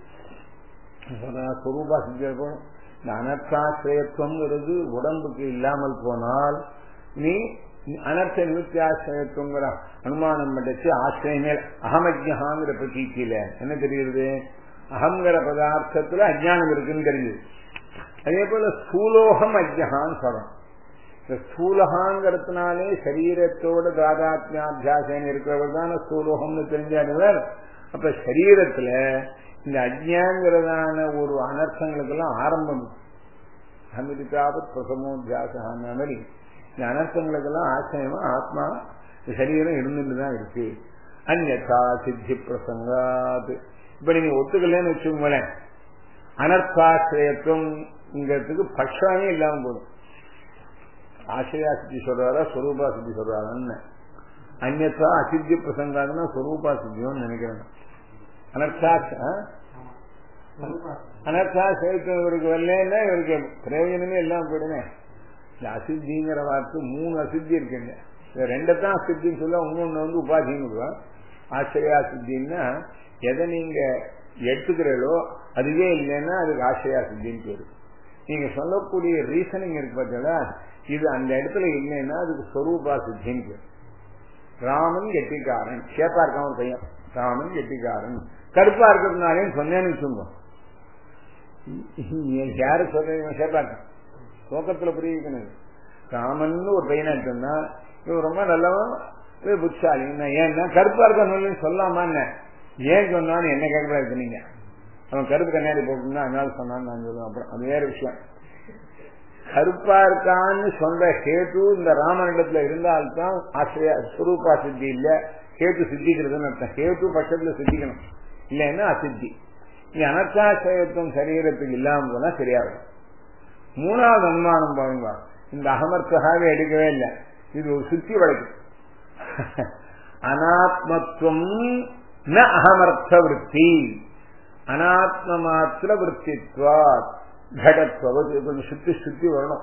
சொரூபா சித்தி இருக்கணும். இந்த அனர்த்தாசிரியத்துவங்கிறது உடம்புக்கு இல்லாமல் போனால் நீ அனர்த்த நிவர்த்தியாசிரியத்துவங்கிற அனுமானம் பண்ணிச்சு. ஆசிரியமேல் அகமஜ்ஞாங்கிற பிரதீட்சியில என்ன தெரியுது? அகங்கிற பதார்த்தத்துல அஜ்ஞானம் இருக்குன்னு தெரியுது. அதே போல ஸ்தூலோகம் அஜ்ஞான்னு சொல்றோம். இந்த ஸ்தூலகாங்கிறதுனாலே சரீரத்தோட தாதாத்மியாத்தியாசம் இருக்கிறவர் தானே ஸ்தூலோகம்னு தெரிஞ்சாடுவர். அப்ப சரீரத்துல இந்த அஜ்ஞாங்கிறதான ஒரு அனர்த்தங்களுக்கெல்லாம் ஆரம்பம். அமிர்தாபத் பிரசமோத்தியாசான மாதிரி இந்த அனர்த்தங்களுக்கெல்லாம் ஆச்சரியமா ஆத்மா சரீரம் இருந்துட்டுதான் இருக்கு. அந்யதா சித்தி பிரசங்காத். இப்ப நீங்க ஒத்துக்கலன்னு வச்சுக்கோங்களேன், அனர்த்தாசிரியத்துவங்கிறதுக்கு பட்சமே இல்லாம போதும். ஆசிரியா சித்தி சொல்றாரா ஸ்வரூபா சித்தி சொல்றாருன்னு. அந்நா அசித்தி பிரசங்காதுன்னா ஸ்வரூபா சித்தியோன்னு நினைக்கிறேன். அனர்த்தா அனர்த்தா சேர்த்து இவருக்கு வரலன்னா இவருக்கு பிரயோஜனமே இல்லாம போயிடுமே. இந்த அசித்திங்கிற வார்த்தை மூணு அசித்தி இருக்குங்க. ரெண்டத்தான் அசித்தின்னு சொல்ல, இன்னொன்னு வந்து உபாதின்னு. ஆசிரியா சித்தின்னா எதை நீங்க எடுத்துக்கிறீங்களோ அதுவே இல்லைன்னா அதுக்கு ஆசிரியா சித்தின்னு பேரு. நீங்க சொல்லக்கூடிய ரீசனிங் இருக்கு பார்த்தீங்களா, இது அந்த இடத்துல இல்லைன்னா அதுக்கு ஸ்வரூபா சித்தின்னு பேரு. ராமன் கெட்டிக்காரன், சேப்பா இருக்கான் ஒரு பையன், ராமன் கெட்டிக்காரன். கருப்பா இருக்கிறதுனாலே சொன்னேன்னு வச்சுங்க. யாரு சொல்றீங்க? சேப்பா இருக்கான், தோக்கத்துல புரிவிக்கணும். ராமன் ஒரு பையனா எடுத்தோம்னா இவன் ரொம்ப நல்லவன் புத்திசாலி. ஏன்னா கருப்பா இருக்கணும்னு சொல்லாமா ஏன் சொன்னான்னு என்ன கேட்கறா இருக்கு நீங்க. அவன் கருப்பு கண்ணாடி போட்டுனா அதனால சொன்னான்னு நான் சொல்லுவேன். அப்புறம் அது வேற விஷயம். கருப்பா இருக்கான்னு சொல்ற கேது இந்த ராமனிடத்துல இருந்தால்தான் ஆசிரியா சுரூபா சித்தி இல்ல, கேது சித்திக்கிறதுன்னு அர்த்தம். கேது பட்சத்துல சித்திக்கணும், இல்லைன்னா அசித்தி. நீ அனர்த்தாசயத்துவம் சரீரத்துக்கு இல்லாம போனா சரியாகும். மூணாவது அனுமானம் பாருங்க, இந்த அகமர்த்தகாவே எடுக்கவே இல்லை, இது ஒரு சுத்தி வழக்கு. அனாத்மத்துவம் ந அகமர்த்த விற்பி, அனாத்ம மாத்திர விற்பித்வா கடத்வது. கொஞ்சம் சுத்தி சுத்தி வரணும்.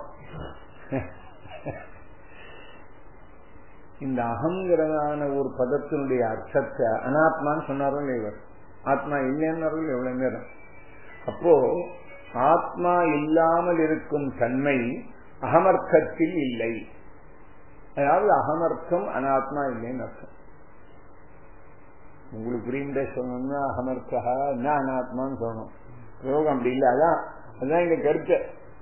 இந்த அகங்கிறதான ஒரு பதத்தினுடைய அர்த்தத்தை அனாத்மான்னு சொன்னார்கள் இவர். ஆத்மா இல்லைன்னார்கள் எவ்வளவு நேரம். அப்போ ஆத்மா இல்லாமல் இருக்கும் தன்மை அகமர்த்தத்தில் இல்லை. அதாவது அகமர்த்தம் அனாத்மா இல்லைன்னு அர்த்தம். உங்களுக்கு புரியுத சொல்லணும்னா அகமர்த்தா என்ன அனாத்மான்னு சொல்லணும். யோகம் அப்படி இல்லை. அதான் அதுதான் இங்க கருத்து.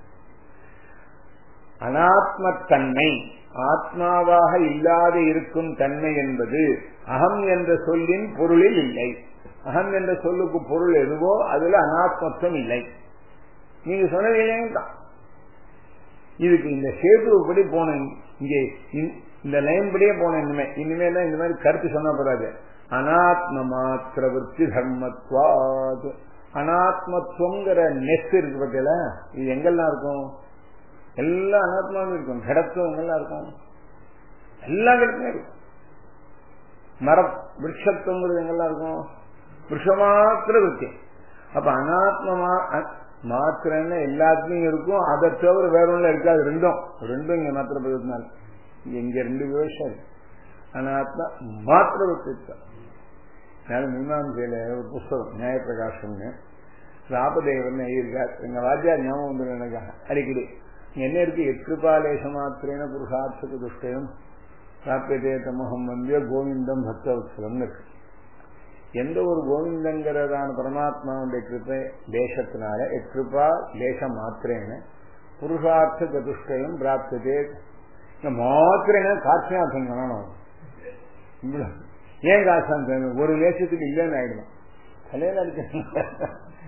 அனாத்மத்தன்மை ஆத்மாவாக இல்லாத இருக்கும் தன்மை என்பது அகம் என்ற சொல்லின் பொருளில் இல்லை. அகம் என்ற சொல்லுக்கு பொருள் எதுவோ அதுல அனாத்மத்துவம் இல்லை. நீங்க சொன்னதான் இதுக்கு இந்த சேதுபடி போன இங்கே இந்த லைன் படியே போன இனிமே இனிமேல் இந்த மாதிரி கருத்து சொன்ன போறாது. அனாத்ம மாத்திர விற்பி தர்மத்வாத். அனாத்மத்துவங்கிற நெஸ் இருக்கு பத்தியில, இது எங்கெல்லாம் இருக்கும்? எல்லாம் அனாத்மாவும் இருக்கும். கடத்துவம் எங்கெல்லாம் இருக்கும்? எல்லா இடத்துலயும் இருக்கும். மர விருஷத்துவங்கிறது எங்கெல்லாம் இருக்கும்? விஷமாத்திர விற்பி. அப்ப அனாத்மமா மாத்திரன்னு எல்லாத்துலயும் இருக்கும். அதை தவிர வேற ஒன்றும் இருக்காது. ரெண்டும் ரெண்டும் இங்க மாத்திர பதினால இங்க ரெண்டு விவசாயம் இருக்கு. அனாத்மா மாத்திர விற்பி. மீமாசையில ஒரு புஸ்தகம் நியாயப்பிரகாசம்னு ராபதேவன் எழுதியிருக்கார். எங்க வாத்தியார் ஞாபகம் வந்து எனக்கு அடிக்கடி என்ன இருக்கு, எத்ருபாலேச மாத்திரேன புருஷார்த்தக துஷ்டம் ராப்பியதே தமகம் வந்திய கோவிந்தம் பக்தவத்சலம் இருக்கு. எந்த ஒரு கோவிந்தங்கிறதான பரமாத்மாவுடைய கிருப்பை தேசத்தினால எத்ருபா தேச மாத்திரேன புருஷார்த்த சதுஷ்டயம் பிராப்ததே. மாத்திரேன காட்சியார்த்தம் பண்ணணும். ஏன் காசாந்தம் ஒரு தேசத்துக்கு இல்லைன்னு ஆயிடுமா? தலையில அடிக்க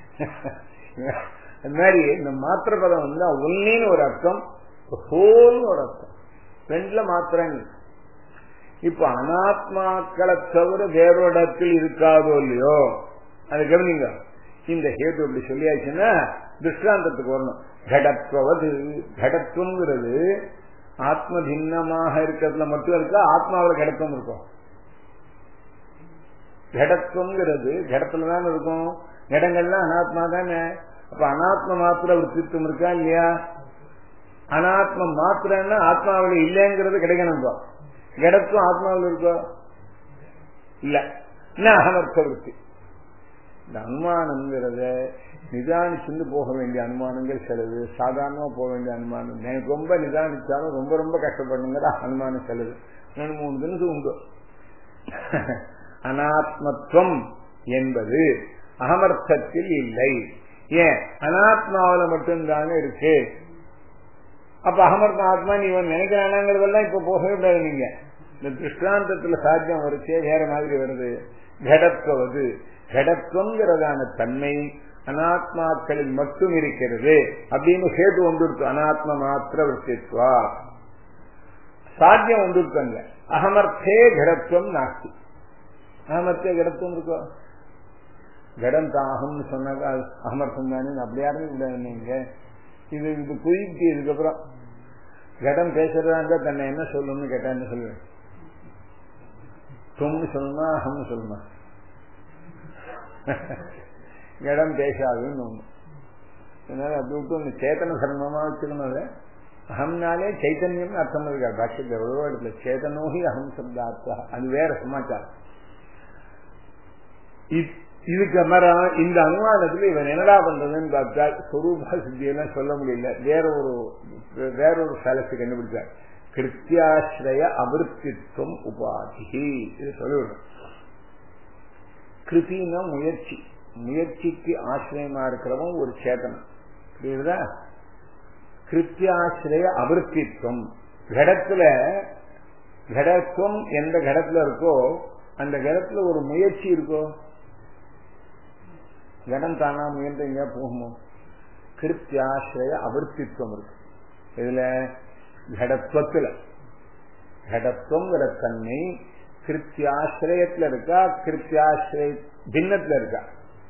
அது மாதிரி இந்த மாத்திர பதம் வந்து ஒன்னின்னு ஒரு அர்த்தம், ஹோல்னு ஒரு அர்த்தம். ரெண்டுல மாத்திரங்கள். இப்ப அனாத்மாக்களை தவிர வேறொரு இடத்தில் இருக்காதோ இல்லையோ அது கவனிங்க. இந்த ஹேது அப்படி சொல்லியாச்சுன்னா திருஷ்டாந்தத்துக்கு வரணும். கடத்துவது கடத்துவங்கிறது ஆத்ம பின்னமாக இருக்கிறதுல மட்டும் இருக்கா, ஆத்மாவில் கடத்துவம் இருக்கும். கடத்துவங்கிறது கடத்துலதான் இருக்கும். இடங்கள்லாம் அனாத்மா தானே. அப்ப அனாத்ம மாத்திர விற்பித்துவம் இருக்கா இல்லையா? அனாத்ம மாத்திரன்னா ஆத்மாவில் இல்லைங்கிறது கிடைக்கணும். கடத்துவம் ஆத்மாவில் இருக்கோ இல்ல. அகமர்த்த விற்பி. இந்த அனுமானம்ங்கிறத நிதானிச்சுட்டு போக வேண்டிய அனுமானங்கள் செலவு, சாதாரணமா போக வேண்டிய அனுமானம். எனக்கு ரொம்ப நிதானிச்சாலும் ரொம்ப ரொம்ப கஷ்டப்படணுங்கிற அனுமானம் செலவு ரெண்டு மூணு தினத்து உண்டு. அனாத்மத்துவம் என்பது அகமர்த்தத்தில் இல்லை. ஏன்? அனாத்மாவில மட்டும்தானே இருக்கு. அப்ப அகமர்த்த ஆத்மா நீ நினைக்கிறானாங்கிறதெல்லாம் இப்ப போகவே கூடாது. நீங்க இந்த திருஷ்டாந்தத்துல சாத்தியம் வரிசையே வேற மாதிரி வருது. கடத்துவது கடத்துவங்கிறதான தன்மை அனாத்மாக்களில் மட்டும் இருக்கிறது அப்படின்னு சேது வந்துருக்கு. அனாத்ம மாத்திர விற்பித்வா சாத்தியம் வந்துருக்காங்க. அகமர்த்தே கடத்துவம் நாஸ்தி. அகமர்த்தே கடத்துவம் இருக்கோ? கடம் தாகம்னு சொன்னாக்கா அகமர்த்தம் தானே. அப்படி யாருமே கூடாது. நீங்க இது இது குயிக்கு இதுக்கப்புறம் கடம் பேசுறதா இருந்தா தன்னை என்ன சொல்லணும்னு கேட்டா என்ன சொல்லுவேன்? தொம்னு சொல்லணுமா அகம்னு சொல்லணுமா? கடம் பேசாதுன்னு ஒண்ணு. அதனால அப்படி விட்டு ஒண்ணு சேத்தன சர்மமா வச்சுக்கணும். அது அகம்னாலே சைத்தன்யம் அர்த்தம் இருக்கா? பாஷ்யத்தை எவ்வளவோ இடத்துல சேதனோகி அகம் சப்தார்த்தா, அது வேற சமாச்சாரம். இதுக்கு மரம் இந்த அனுமானத்துல இவன் என்னடா பண்றதுன்னு பார்த்தா சொரூப சித்தியெல்லாம் சொல்ல முடியல. வேற ஒரு வேற ஒரு சலத்தை கண்டுபிடிச்சார். கிருத்தியாசிரய அவிருத்தித்துவம் உபாதி. இது சொல்லிவிடும். கிருத்தினா முயற்சி, முயற்சிக்கு ஆசிரியமா இருக்கிறவன் ஒரு சேதனம். புரியுதா? கிருத்தியாசிரய அவிருத்தித்துவம் கடத்துல கடத்துவம் எந்த கடத்துல இருக்கோ அந்த கடத்துல ஒரு முயற்சி இருக்கோ? கடம் தானா முயன்று எங்க போகுமோ? கிருத்தியாசிரய அவிர்த்தித்துவம் இருக்கு இதுல. கடத்துவத்துல கடத்துவங்கிற தன்மை கிருத்தியாசிரயத்துல இருக்கா, கிருத்தியாசிரய பின்னத்துல இருக்கா?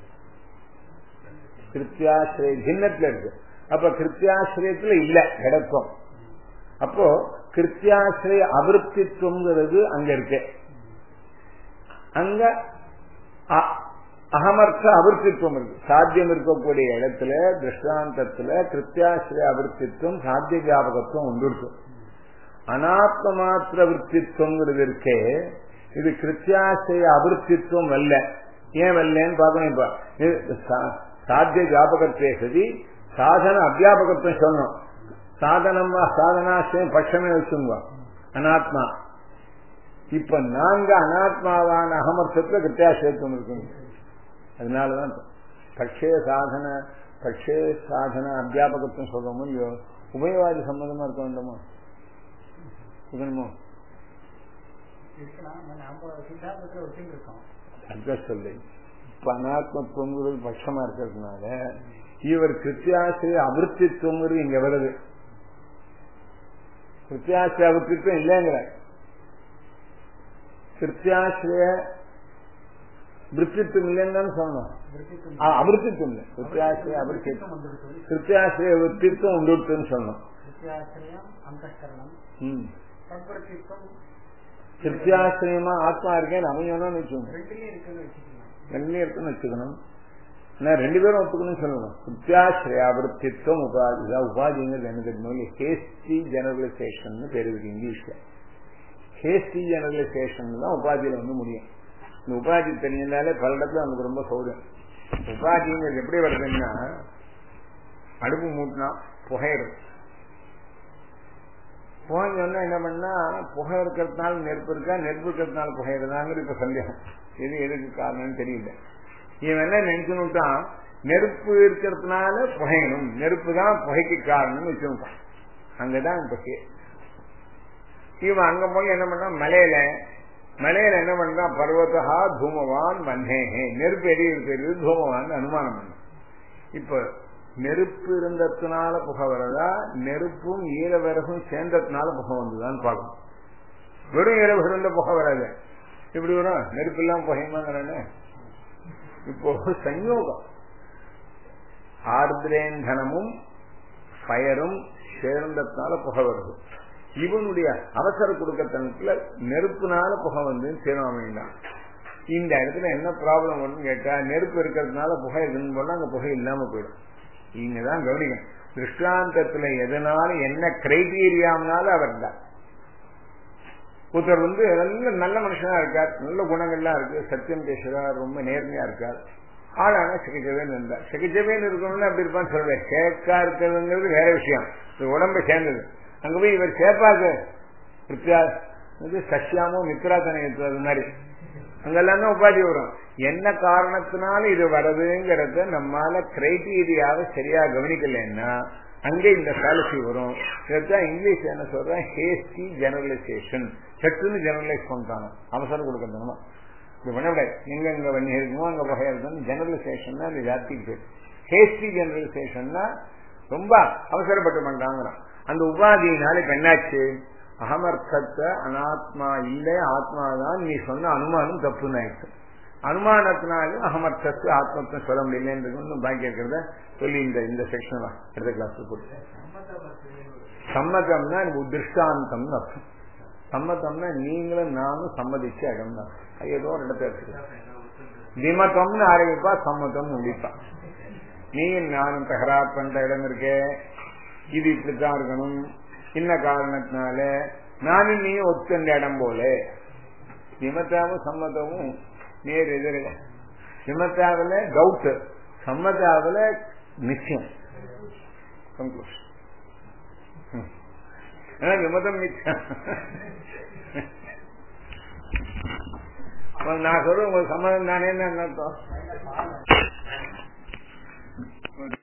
கிருத்தியாசிரய பின்னத்துல இருக்கு. அப்ப கிருத்தியாசிரயத்துல இல்ல கடத்துவம். அப்போ கிருத்தியாசிரய அவிர்த்தித்துவங்கிறது அங்க இருக்கு. அங்க அகமர்த்த அவிர்த்தித்துவம் இருக்கு. சாத்தியம் இருக்கக்கூடிய இடத்துல திருஷ்டாந்தத்துல கிருத்தியாசிரய அவிர்த்தித்துவம் சாத்திய வியாபகத்துவம் ஒன்று இருக்கு. அனாத்ம மாத்திர விற்பித்துவங்கிறது இருக்கே, இது கிருத்தியாசிரய அவிர்த்தித்துவம் அல்ல. ஏன் வரலன்னு பாக்கணும். இப்ப சாத்திய வியாபகத்தை சதி சாதன அத்தியாபகத்துவம் சொல்லணும். சாதனம் சாதனாசிரியம் பட்சமே வச்சுங்க அனாத்மா. இப்ப நாங்க அனாத்மாவான அகமர்த்தத்துல கிருத்தியாசிரியத்துவம் இருக்கணும். அதனாலதான் பட்சே சாதன பட்சே சாதன அத்தியாபகத்துவம் சொல்றோமோ இல்லையோ, உபயவாதி சம்பந்தமா இருக்க வேண்டாமா? இருக்கணுமோ? அதான் சொல்லு. இப்ப அனாத்மத்துவங்கிறது பட்சமா இருக்கிறதுனால இவர் கிருத்தியாசிரிய அவிர்த்தித்துவங்கிறது இங்க வருது. கிருத்தியாசிரிய அவிர்த்தித்துவம் இல்லைங்கிற கிருத்தியாசிரிய விற்பித்துவம் இல்லைன்னு சொல்லணும். அவிர்த்தித்துவம் இல்லை, கிருத்தியாசிரிய அவிர்த்தித்துவம். கிருத்தியாசிரிய விற்பித்துவம் உண்டுன்னு சொல்லணும். கிருத்தியாசிரியமா ஆத்மா இருக்கேன் அமையணும்னு வச்சுக்கணும். ரெண்டுலயும் இருக்குன்னு வச்சுக்கணும். ரெண்டு பேரும் ஒத்துக்கணும்னு சொல்லணும். கிருத்தியாசிரியாவிருத்தித்துவம் உபாதி. உபாதிங்கிறது என்ன தெரியும்? ஹேஸ்டி ஜெனரலைசேஷன் பேருக்கு இங்கிலீஷ்ல. ஹேஸ்டி ஜெனரலைசேஷன் தான் உபாதியில வந்து முடியும். இந்த உபாதி தெரிஞ்சாலே பல இடத்துல நமக்கு ரொம்ப சௌரியம். உபாதிங்கிறது எப்படி வருதுன்னா, அடுப்பு மூட்டினா புகையிடும். புகைஞ்சோன்னா என்ன பண்ணா, புகை இருக்கிறதுனால நெருப்பு இருக்கா, நெருப்பு இருக்கிறதுனால புகையிறதாங்கிறது இப்ப சந்தேகம். எது எதுக்கு காரணம்னு தெரியல. இவன் என்ன நினைச்சுட்டான், நெருப்பு இருக்கிறதுனால புகையணும், நெருப்பு தான் புகைக்கு காரணம்னு வச்சுட்டான். அங்கதான் இப்ப இவன் அங்க போய் என்ன பண்ணா, மலையில மலையில என்ன பண்றான், பர்வதா தூமவான் மன்னேஹே, நெருப்பு எரியுது தெரியுது, தூமவான் அனுமானம் பண்ண. இப்ப நெருப்பு இருந்ததுனால புகை வரதா, நெருப்பும் ஈரவிறகும் சேர்ந்ததுனால புகை வந்ததான்னு பார்க்கணும். வெறும் ஈரவிறகு இருந்த புகை வராது. இப்படி வரும், நெருப்பு இல்லாம புகையுமாங்கிறானே. இப்போ சஞ்யோகம், ஆர்திரேந்தனமும் ஃபயரும் சேர்ந்ததுனால புகை வருது. இவனுடைய அவசர கொடுக்கத்தனத்துல நெருப்புனால புகை வந்து சேரமாமீங்க. இந்த இடத்துல என்ன ப்ராப்ளம் வரும்னு கேட்டா, நெருப்பு இருக்கிறதுனால புகை இருக்குன்னு போனா அங்க புகை இல்லாம போயிடும். இங்கதான் கவனிக்கணும். திருஷ்டாந்தத்துல எதனால என்ன கிரைடீரியானால அவர் தான். ஒருத்தர் வந்து நல்ல நல்ல மனுஷனா இருக்கார், நல்ல குணங்கள்லாம் இருக்கு, சத்தியம் பேசுறார், ரொம்ப நேர்மையா இருக்கார். ஆளானா சிகிச்சைவேன்னு இருந்தார். சிகிச்சைவேன்னு இருக்கணும்னு அப்படி இருப்பான்னு சொல்றேன். சேக்கா இருக்கிறதுங்கிறது வேற விஷயம், உடம்பை சேர்ந்தது. அங்க போய் இவர் சேப்பாக்கு சசியாமோ மித்ரா தனையது மாதிரி அங்கெல்லாம் தான் உபாதி வரும். என்ன காரணத்தினால இது வருதுங்கிறத நம்மால கிரைடீரியாவை சரியா கவனிக்கலன்னா அங்கே இந்த பாலிசி வரும். இதான் இங்கிலீஷ் என்ன சொல்றேன், ஹேஸ்டி ஜெனரலைசேஷன். சட்டுன்னு ஜெனரலைஸ் பண்றாங்க, அவசரம் கொடுக்கணுமா. இது பண்ணக்கூடாது. எங்க எங்க வண்ணி இருக்குமோ அங்க வகை இருக்கணும். ஜெனரலைசேஷன் தான் இந்த ஜாத்திக்கு பேர். ஹேஸ்டி ஜெனரலைசேஷன்னா ரொம்ப அவசரப்பட்டு பண்றாங்கிறான். அந்த உபாதியினால இப்ப என்னாச்சு, அகமர்த்தத்தை அனாத்மா இல்லை ஆத்மாதான் நீ சொன்ன அனுமானம் தப்புன்னு ஆயிடுச்சு. அனுமானத்தினாலும் அகமர்த்தத்து ஆத்மத்தை சொல்ல முடியலன்றது பாக்கி இருக்கிறத சொல்லி இந்த இந்த செக்ஷன் அடுத்த கிளாஸ் போட்டு. சம்மதம்னா திருஷ்டாந்தம்னு அர்த்தம். சம்மதம்னா நீங்களும் நானும் சம்மதிச்ச இடம் தான். ஏதோ ஒரு இடத்த எடுத்துக்க. விமதம்னு ஆரம்பிப்பா, சம்மதம் முடிப்பா. நீ நானும் தகராறு பண்ற இடம் இருக்கே, இது இப்படித்தான் இருக்கணும், இன்ன காரணத்தினால நானும் நீ ஒத்துண்ட இடம் போல. விமத்தாவும் சம்மதமும் நேர் எதிர. விமத்தாவில டவுட், சம்மதாவில நிச்சயம். விமதம் நிச்சயம். நான் சொல்றேன் உங்களுக்கு சம்மதம் தானே அர்த்தம்.